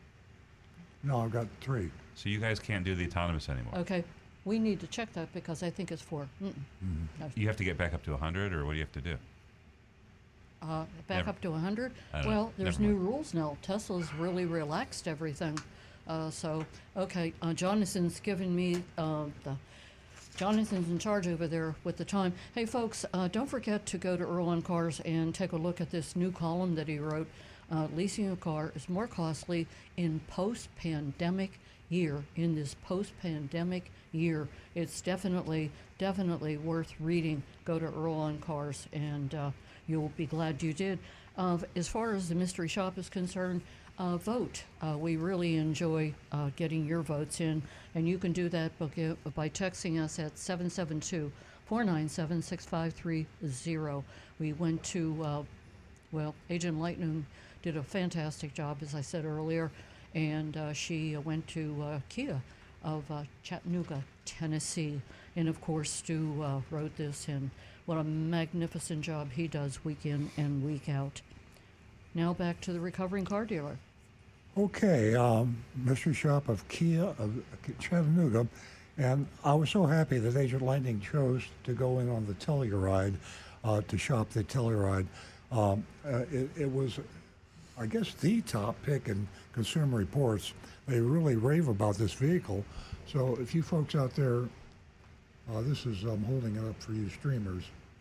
No, I've got three. So you guys can't do the autonomous anymore. Okay, we need to check that because I think it's four. Mm-mm. No. You have to get back up to one hundred, or what do you have to do? Uh, back Never- up to one hundred. I don't know. Well, there's Never new rules now. Tesla's really relaxed everything. Uh, so, okay, uh, Jonathan's given me uh, the. Jonathan's in charge over there with the time. Hey, folks, uh, don't forget to go to Earl on Cars and take a look at this new column that he wrote. Uh, leasing a car is more costly in post-pandemic year. In this post-pandemic year, it's definitely, definitely worth reading. Go to Earl on Cars, and uh, you'll be glad you did. Uh, as far as the mystery shop is concerned, uh, vote. Uh, we really enjoy uh, getting your votes in, and you can do that by, by texting us at seven seven two, four nine seven, six five three zero. We went to, uh, well, Agent Lightning did a fantastic job, as I said earlier, and uh, she uh, went to uh, Kia of uh, Chattanooga, Tennessee. And of course, Stu uh, wrote this, and what a magnificent job he does week in and week out. Now back to the recovering car dealer. Okay, um, mystery shop of Kia of Chattanooga, and I was so happy that Agent Lightning chose to go in on the Telluride uh, to shop the Telluride. Um, uh, it, it was, I guess, the top pick in Consumer Reports. They really rave about this vehicle. So if you folks out there, uh, this is I'm holding it up for you streamers.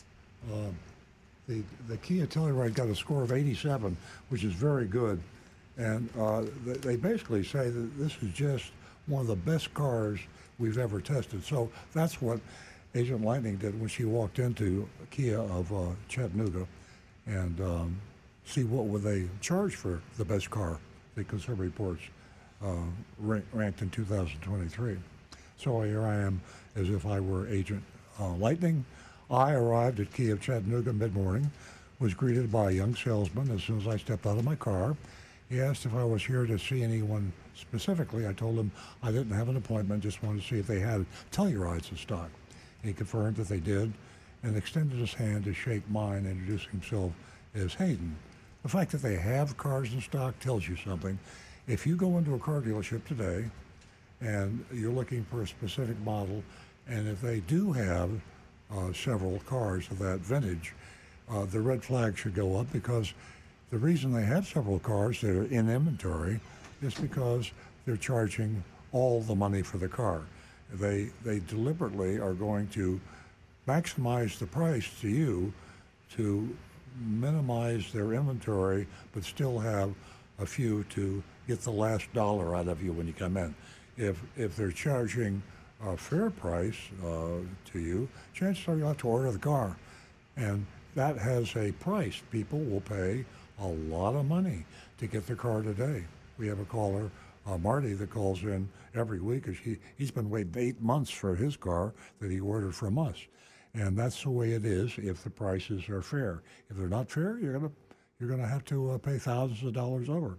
Uh, the the Kia Telluride got a score of eighty-seven, which is very good. And uh, they, they basically say that this is just one of the best cars we've ever tested. So that's what Agent Lightning did when she walked into Kia of uh, Chattanooga, and um, see what would they charge for the best car. The Consumer Reports uh, rank, ranked in two thousand twenty-three. So here I am, as if I were Agent uh, Lightning. I arrived at Kia of Chattanooga mid-morning, was greeted by a young salesman as soon as I stepped out of my car. He asked if I was here to see anyone specifically. I told him I didn't have an appointment, just wanted to see if they had Tellurides in stock. He confirmed that they did and extended his hand to shake mine, introducing himself as Hayden. The fact that they have cars in stock tells you something. If you go into a car dealership today and you're looking for a specific model, and if they do have uh, several cars of that vintage, uh, the red flag should go up, because the reason they have several cars that are in inventory is because they're charging all the money for the car. They they deliberately are going to maximize the price to you to minimize their inventory, but still have a few to get the last dollar out of you when you come in. If if they're charging a fair price uh, to you, chances are you'll have to order the car. And that has a price. People will pay a lot of money to get the car today. We have a caller, uh, Marty, that calls in every week. He, he's been waiting eight months for his car that he ordered from us. And that's the way it is if the prices are fair. If they're not fair, you're gonna you're gonna have to uh, pay thousands of dollars over.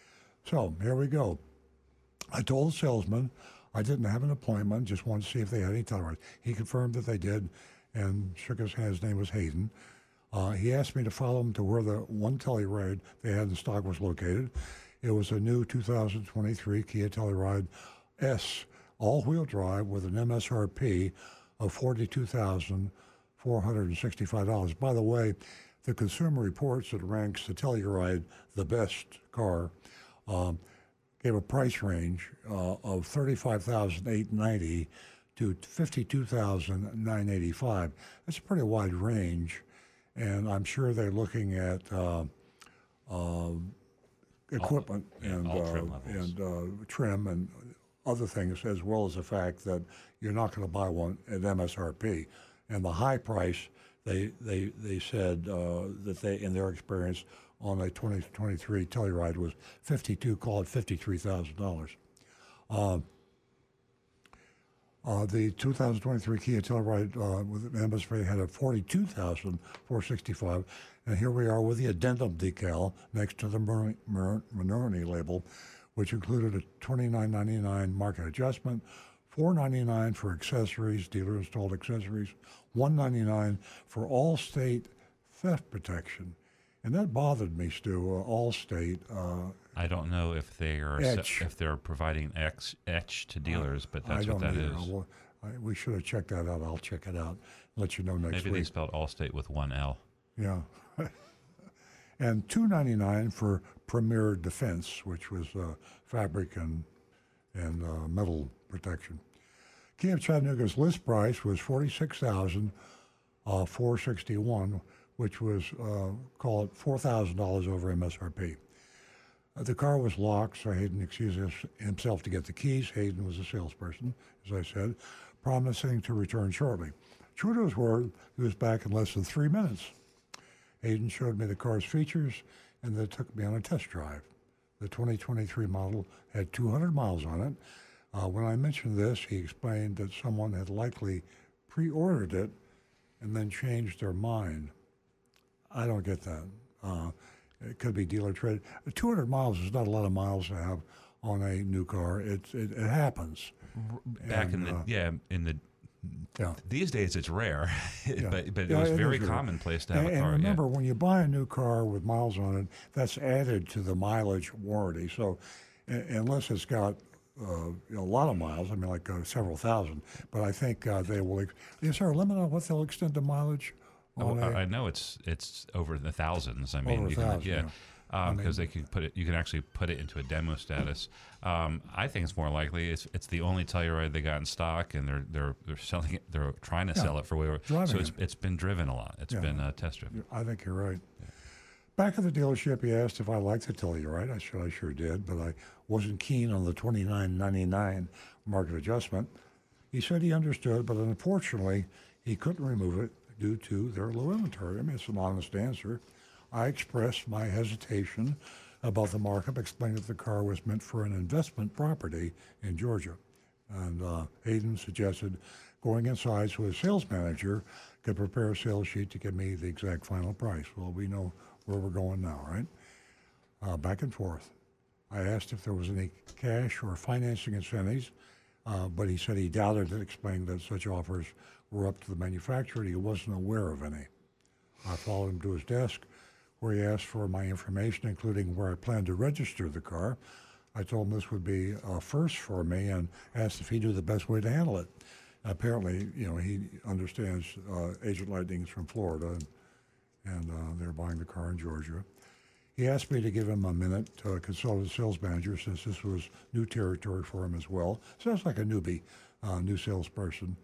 So here we go. I told the salesman I didn't have an appointment, just wanted to see if they had any Tellurides. He confirmed that they did and shook his hand. His name was Hayden. Uh, he asked me to follow him to where the one Telluride they had in stock was located. It was a new two thousand twenty-three Kia Telluride S all-wheel drive with an M S R P of forty-two thousand four hundred sixty-five dollars. By the way, the Consumer Reports that ranks the Telluride the best car um, gave a price range uh, of thirty-five thousand eight hundred ninety dollars to fifty-two thousand nine hundred eighty-five dollars. That's a pretty wide range, and I'm sure they're looking at uh, uh, equipment all, yeah, and all uh, trim levels. and uh, trim and other things, as well as the fact that you're not going to buy one at M S R P. And the high price, they they they said uh, that they, in their experience, on a twenty twenty-three Telluride was fifty-two, call it fifty-three thousand dollars. Uh, uh, the two thousand twenty-three Kia Telluride uh, with an M S R P had a forty-two thousand four hundred sixty-five dollars, and here we are with the addendum decal next to the Minority label, which included a twenty-nine ninety-nine market adjustment, four ninety-nine for accessories, dealer installed accessories, one ninety-nine for Allstate theft protection. And that bothered me, Stu. Uh, Allstate. Uh, I don't know if they are etch. if they're providing X, etch to dealers, but that's I what don't that either. is. Well, I, we should have checked that out. I'll check it out. Let you know next Maybe week. they spelled Allstate with one L. Yeah. And two ninety-nine for Premier Defense, which was uh, fabric and and uh, metal protection. Kia of Chattanooga's list price was forty-six thousand four hundred sixty-one dollars, which was uh, call it four thousand dollars over M S R P. Uh, the car was locked, so Hayden excused himself to get the keys. Hayden was a salesperson, as I said, promising to return shortly. True to his word, he was back in less than three minutes. Hayden showed me the car's features, and then took me on a test drive. The twenty twenty-three model had two hundred miles on it. Uh, when I mentioned this, he explained that someone had likely pre-ordered it and then changed their mind. I don't get that. Uh, it could be dealer trade. two hundred miles is not a lot of miles to have on a new car. It it, it happens. Back And, in the uh, yeah in the Yeah. these days it's rare, Yeah. but but Yeah, it was it very is rare. commonplace to have and, a car. And remember, yeah. when you buy a new car with miles on it, that's added to the mileage warranty. So uh, unless it's got uh, you know, a lot of miles, I mean, like uh, several thousand, but I think uh, they will. Ex- is there a limit on what they'll extend the mileage? Oh, on a- I I know it's it's over the thousands. I mean, Over a you can, thousand, yeah, yeah. I mean- because they can put it. You can actually put it into a demo status. Um, I think it's more likely it's it's the only Telluride they got in stock, and they're they're they're selling it. They're trying to Yeah, sell it for whatever. driving So it's it. it's been driven a lot. It's Yeah. been uh, test driven. I think you're right. Back at the dealership, he asked if I liked the Telluride. I said I sure did, but I wasn't keen on the twenty-nine ninety-nine market adjustment. He said he understood, but unfortunately, he couldn't remove it due to their low inventory. I mean, it's an honest answer. I expressed my hesitation about the markup, explained that the car was meant for an investment property in Georgia. And uh, Hayden suggested going inside so his sales manager could prepare a sales sheet to give me the exact final price. Well, we know where we're going now, right? uh, back and forth. I asked if there was any cash or financing incentives, uh, but he said he doubted it, explaining that such offers were up to the manufacturer and he wasn't aware of any. I followed him to his desk, where he asked for my information, including where I planned to register the car. I told him this would be a first for me and asked if he knew the best way to handle it. Apparently, you know, he understands uh, Agent Lightning's from Florida, and, and uh, they're buying the car in Georgia. He asked me to give him a minute to consult his sales manager, since this was new territory for him as well. Sounds like a newbie, uh, new salesperson.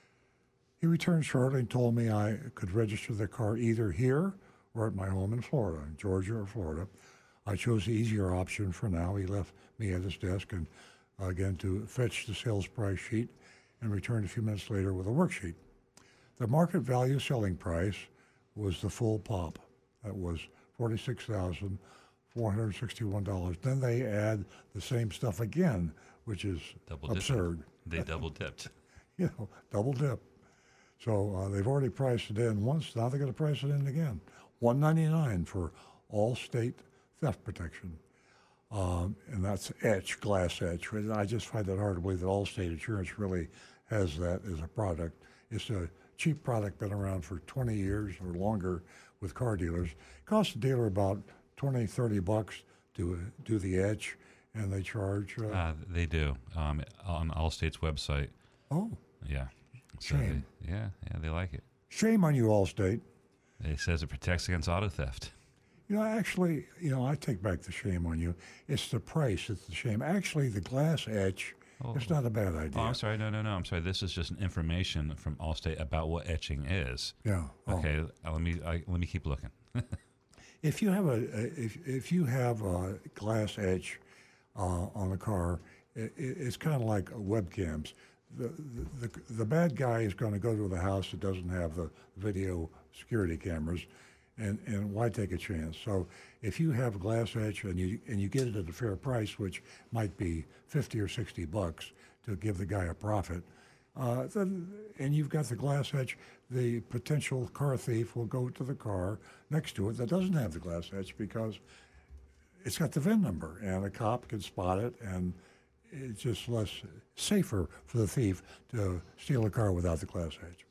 He returned shortly and told me I could register the car either here or at my home in Florida, Georgia or Florida. I chose the easier option for now. He left me at his desk and uh, again to fetch the sales price sheet and returned a few minutes later with a worksheet. The market value selling price was the full pop. That was forty-six thousand four hundred sixty-one dollars. Then they add the same stuff again, which is Double absurd. Dipped. They double dipped. You know, double dip. So uh, they've already priced it in once. Now they're going to price it in again. one ninety-nine for Allstate theft protection. Um, and that's etch, glass etch. And I just find it hard to believe that Allstate Insurance really has that as a product. It's a cheap product, been around for twenty years or longer with car dealers. It costs the dealer about twenty, thirty bucks to uh, do the etch, and they charge. Uh, uh, they do um, on Allstate's website. Oh. Yeah. So Shame. They, yeah, yeah, they like it. Shame on you, Allstate. It says it protects against auto theft. You know, actually, you know, I take back the shame on you. It's the price. It's the shame. Actually, the glass etch, Oh. it's not a bad idea. Oh, I'm sorry. No, no, no. I'm sorry. This is just information from Allstate about what etching is. Yeah. Oh. Okay. Uh, let me I, let me keep looking. If you have a, a if if you have a glass etch uh, on a car, it, it's kind of like webcams. The, the the the bad guy is going to go to the house that doesn't have the video security cameras, and, and why take a chance? So if you have glass etch and you and you get it at a fair price, which might be fifty or sixty bucks to give the guy a profit, uh, then and you've got the glass etch, the potential car thief will go to the car next to it that doesn't have the glass etch because it's got the V I N number, and a cop can spot it, and it's just less safer for the thief to steal a car without the glass edge.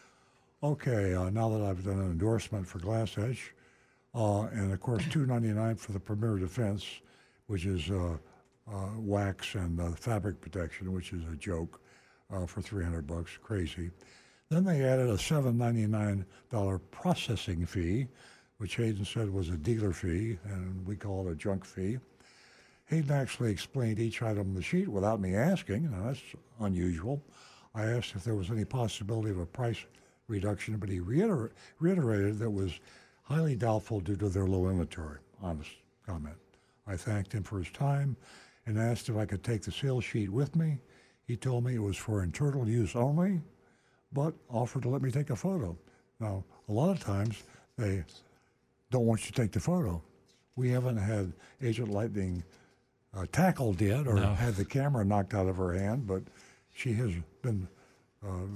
Okay, uh, now that I've done an endorsement for glass edge, uh, and of course two ninety-nine for the Premier Defense, which is uh, uh, wax and uh, fabric protection, which is a joke, uh, for three hundred bucks, crazy. Then they added a seven ninety-nine dollar processing fee, which Hayden said was a dealer fee, and we call it a junk fee. Hayden actually explained each item on the sheet without me asking. Now, that's unusual. I asked if there was any possibility of a price reduction, but he reiter- reiterated that it was highly doubtful due to their low inventory. Honest comment. I thanked him for his time and asked if I could take the sales sheet with me. He told me it was for internal use only, but offered to let me take a photo. Now, a lot of times they don't want you to take the photo. We haven't had Agent Lightning Uh, tackled yet or No. had the camera knocked out of her hand, but she has been uh,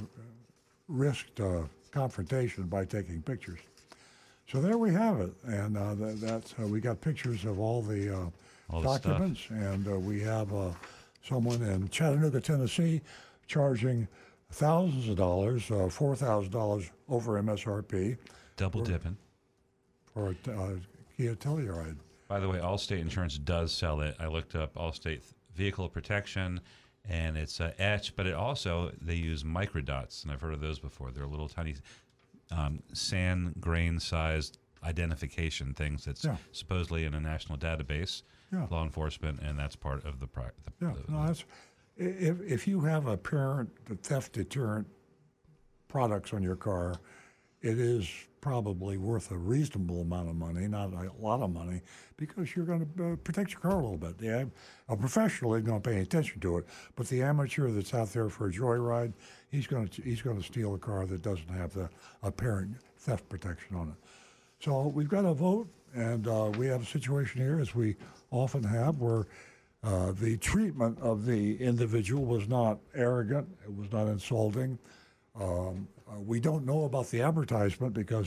risked uh, confrontation by taking pictures. So there we have it, and uh, that, that's uh, we got pictures of all the, uh, All the documents, and uh, we have uh, someone in Chattanooga, Tennessee, charging thousands of dollars, uh, four thousand dollars over M S R P. Double for, dipping. for a uh, Kia Telluride. By the way, Allstate Insurance does sell it. I looked up Allstate Vehicle Protection, and it's uh, etched, but it also, they use microdots, and I've heard of those before. They're little tiny um, sand grain-sized identification things that's Yeah. supposedly in a national database, Yeah. law enforcement, and that's part of the... Pri- the Yeah, the, no, that's, if, if you have a parent theft deterrent products on your car, it is probably worth a reasonable amount of money, not a lot of money, because you're going to uh, protect your car a little bit. Yeah, a professional isn't going to pay attention to it, but the amateur that's out there for a joyride, he's going to he's going to steal a car that doesn't have the apparent theft protection on it. So we've got a vote, and uh, we have a situation here, as we often have, where uh, the treatment of the individual was not arrogant, it was not insulting. Um, uh, we don't know about the advertisement because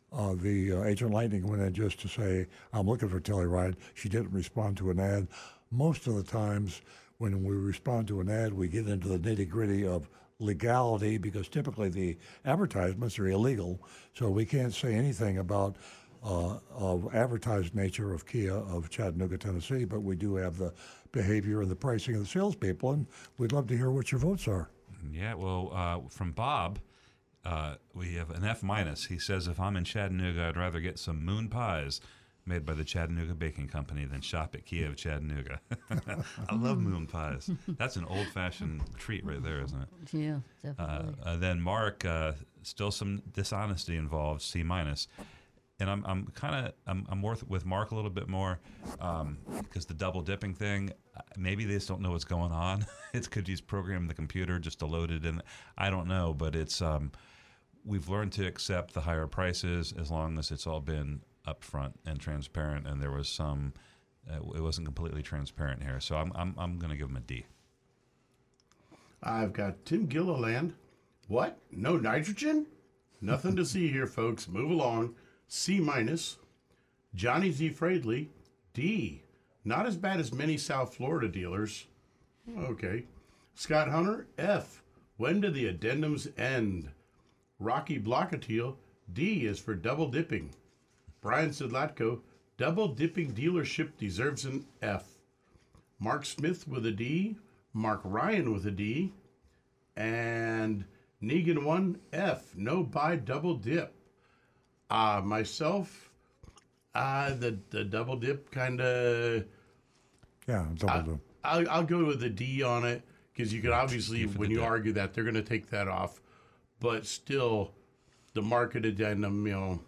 Uh, the uh, Agent Lightning went in just to say, I'm looking for Telluride. She didn't respond to an ad. Most of the times when we respond to an ad, we get into the nitty-gritty of legality because typically the advertisements are illegal, so we can't say anything about uh, of advertised nature of Kia of Chattanooga, Tennessee, but we do have the behavior and the pricing of the salespeople, and we'd love to hear what your votes are. Yeah, well, uh, from Bob, uh, we have an F minus. He says, if I'm in Chattanooga, I'd rather get some moon pies made by the Chattanooga Baking Company than shop at Kia of Chattanooga. I love moon pies. That's an old-fashioned treat right there, isn't it? Yeah, definitely. Uh, uh, then Mark, uh, still some dishonesty involved, C minus. And I'm I'm kind of I'm I'm worth with Mark a little bit more because um, the double dipping thing, maybe they just don't know what's going on. It's could he's programmed the computer just to load it in. I don't know, but it's um, we've learned to accept the higher prices as long as it's all been upfront and transparent. And there was some, uh, it wasn't completely transparent here. So I'm I'm I'm going to give him a D. I've got Tim Gilliland. What? No nitrogen? Nothing to see here, folks. Move along. C minus. Johnny Z. Fradley, D. Not as bad as many South Florida dealers. Okay. Scott Hunter, F. When do the addendums end? Rocky Blockatiel, D is for double dipping. Brian Sidlatko, double dipping dealership deserves an F. Mark Smith with a D. Mark Ryan with a D. And Negan one, F. No buy double dip. Uh, myself, uh, the the double dip kind of. Yeah, double dip. I'll, I'll go with a D on it because you can obviously, when you dip. argue that, they're going to take that off. But still, the market addendum, you know,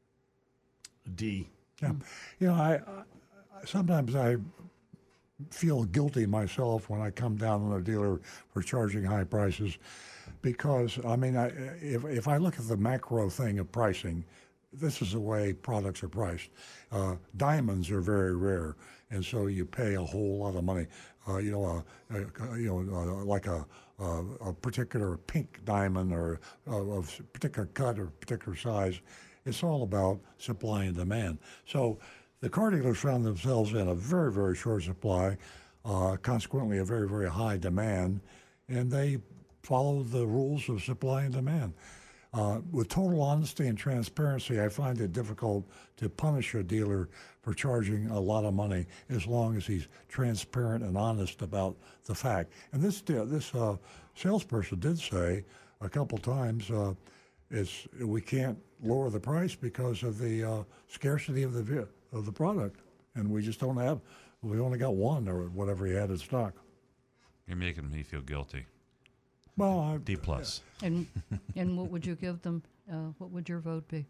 D. Yeah. You know, I, I sometimes I feel guilty myself when I come down on a dealer for charging high prices because, I mean, I, if, if I look at the macro thing of pricing, this is the way products are priced. Uh, diamonds are very rare, and so you pay a whole lot of money. Uh, you know, uh, uh, you know, uh, like a, uh, a particular pink diamond or uh, of particular cut or particular size. It's all about supply and demand. So the car dealers found themselves in a very, very short supply, uh, consequently a very, very high demand, and they followed the rules of supply and demand. Uh, with total honesty and transparency, I find it difficult to punish a dealer for charging a lot of money as long as he's transparent and honest about the fact. And this this uh, salesperson did say a couple times, uh, it's, we can't lower the price because of the uh, scarcity of the of the product, and we just don't have. We only got one or whatever he had in stock. You're making me feel guilty. Well, I, D plus. And and what would you give them? Uh, what would your vote be?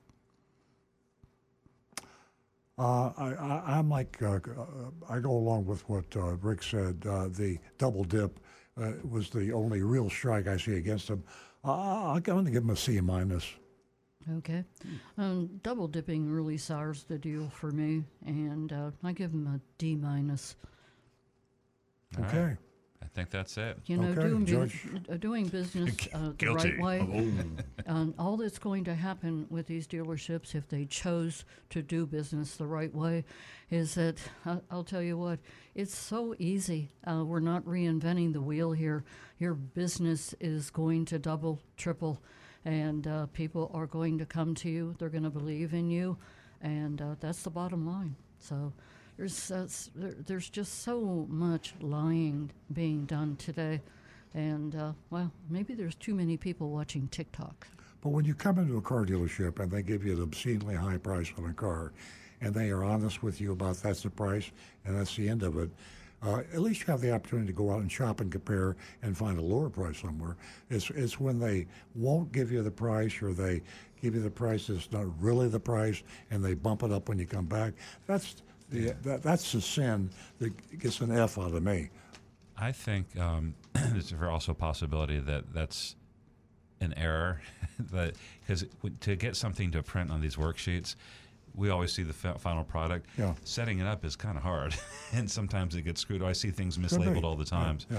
Uh, I, I, I'm like uh, I go along with what uh, Rick said. Uh, the double dip uh, was the only real strike I see against him. Uh, I'm going to give him a C minus. Okay, um, double dipping really sours the deal for me, and uh, I give him a D minus. All okay. Right. I think that's it. You know, okay, doing, Judge. bu- doing business uh, the Guilty. right way, Oh. um, all that's going to happen with these dealerships, if they chose to do business the right way, is that, uh, I'll tell you what, it's so easy. Uh, we're not reinventing the wheel here. Your business is going to double, triple, and uh, people are going to come to you. They're going to believe in you, and uh, that's the bottom line. So There's uh, there, there's just so much lying being done today, and uh, well, maybe there's too many people watching TikTok. But when you come into a car dealership and they give you an obscenely high price on a car, and they are honest with you about that's the price and that's the end of it, uh, at least you have the opportunity to go out and shop and compare and find a lower price somewhere. It's it's when they won't give you the price or they give you the price that's not really the price and they bump it up when you come back. That's The, that, that's the sin that gets an F out of me. I think um, there's also a possibility that that's an error, that because to get something to print on these worksheets, we always see the f- final product. Yeah. Setting it up is kind of hard, and sometimes it gets screwed. I see things mislabeled all the time. Yeah, yeah.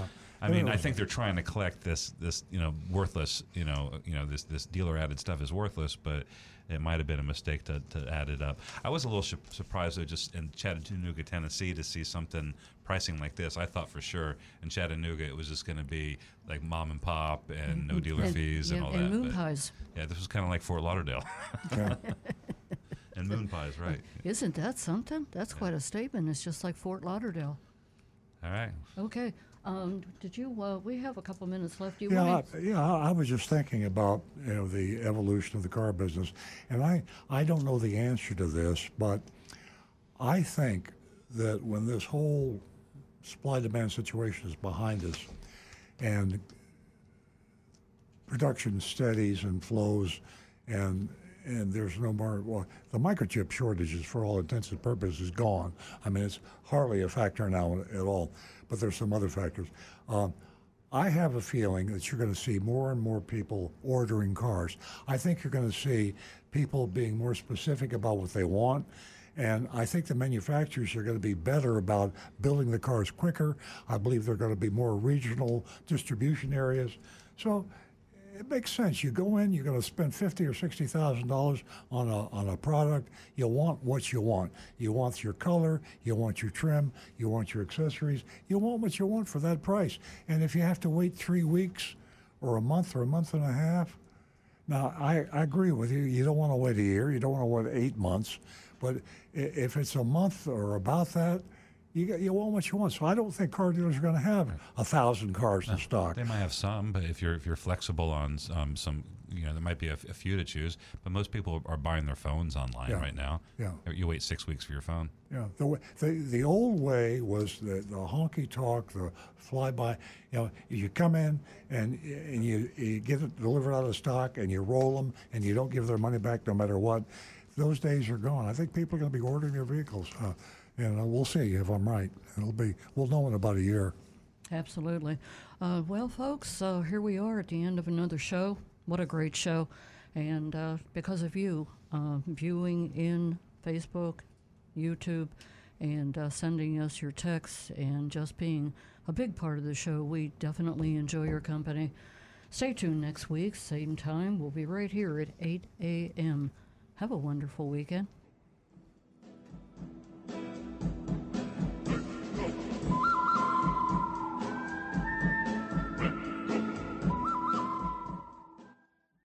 I mean, I think they're trying to collect this, this you know, worthless, you know, you know, this this dealer added stuff is worthless, but it might have been a mistake to, to add it up. I was a little su- surprised though, just in Chattanooga, Tennessee, to see something pricing like this. I thought for sure in Chattanooga it was just going to be like mom and pop and no dealer and, fees yeah, and all and that. moon but pies. Yeah, this was kind of like Fort Lauderdale. Yeah. And moon pies, right? Isn't that something? That's quite a statement. It's just like Fort Lauderdale. All right. Okay. Um, did you? Uh, we have a couple minutes left. Do you Yeah, want I, yeah. I was just thinking about you know the evolution of the car business, and I I don't know the answer to this, but I think that when this whole supply demand situation is behind us, and production steadies and flows, and and there's no more, well, the microchip shortages for all intents and purposes is gone. I mean, it's hardly a factor now at all, but there's some other factors. Um, I have a feeling that you're going to see more and more people ordering cars. I think you're going to see people being more specific about what they want. And I think the manufacturers are going to be better about building the cars quicker. I believe there are going to be more regional distribution areas. So it makes sense. You go in, you're going to spend fifty or sixty thousand dollars on a on a product. You want what you want. You want your color. You want your trim. You want your accessories. You want what you want for that price. And if you have to wait three weeks, or a month, or a month and a half, now I, I agree with you. You don't want to wait a year. You don't want to wait eight months. But if it's a month or about that, you get, you want what you want. So I don't think car dealers are going to have a thousand cars in stock. They might have some, but if you're if you're flexible on um, some, you know, there might be a, a few to choose. But most people are buying their phones online Yeah. right now. Yeah. You wait six weeks for your phone. Yeah, the, way, the the old way was the, the honky talk, the flyby. You know, you come in and and you, you get it delivered out of stock, and you roll them, and you don't give their money back no matter what. Those days are gone. I think people are going to be ordering their vehicles, uh, and uh, we'll see if I'm right. It'll be we'll know in about a year. Absolutely. Uh, well, folks, uh, here we are at the end of another show. What a great show. And uh, because of you, uh, viewing in Facebook, YouTube, and uh, sending us your texts and just being a big part of the show, we definitely enjoy your company. Stay tuned next week, same time. We'll be right here at eight a.m. Have a wonderful weekend.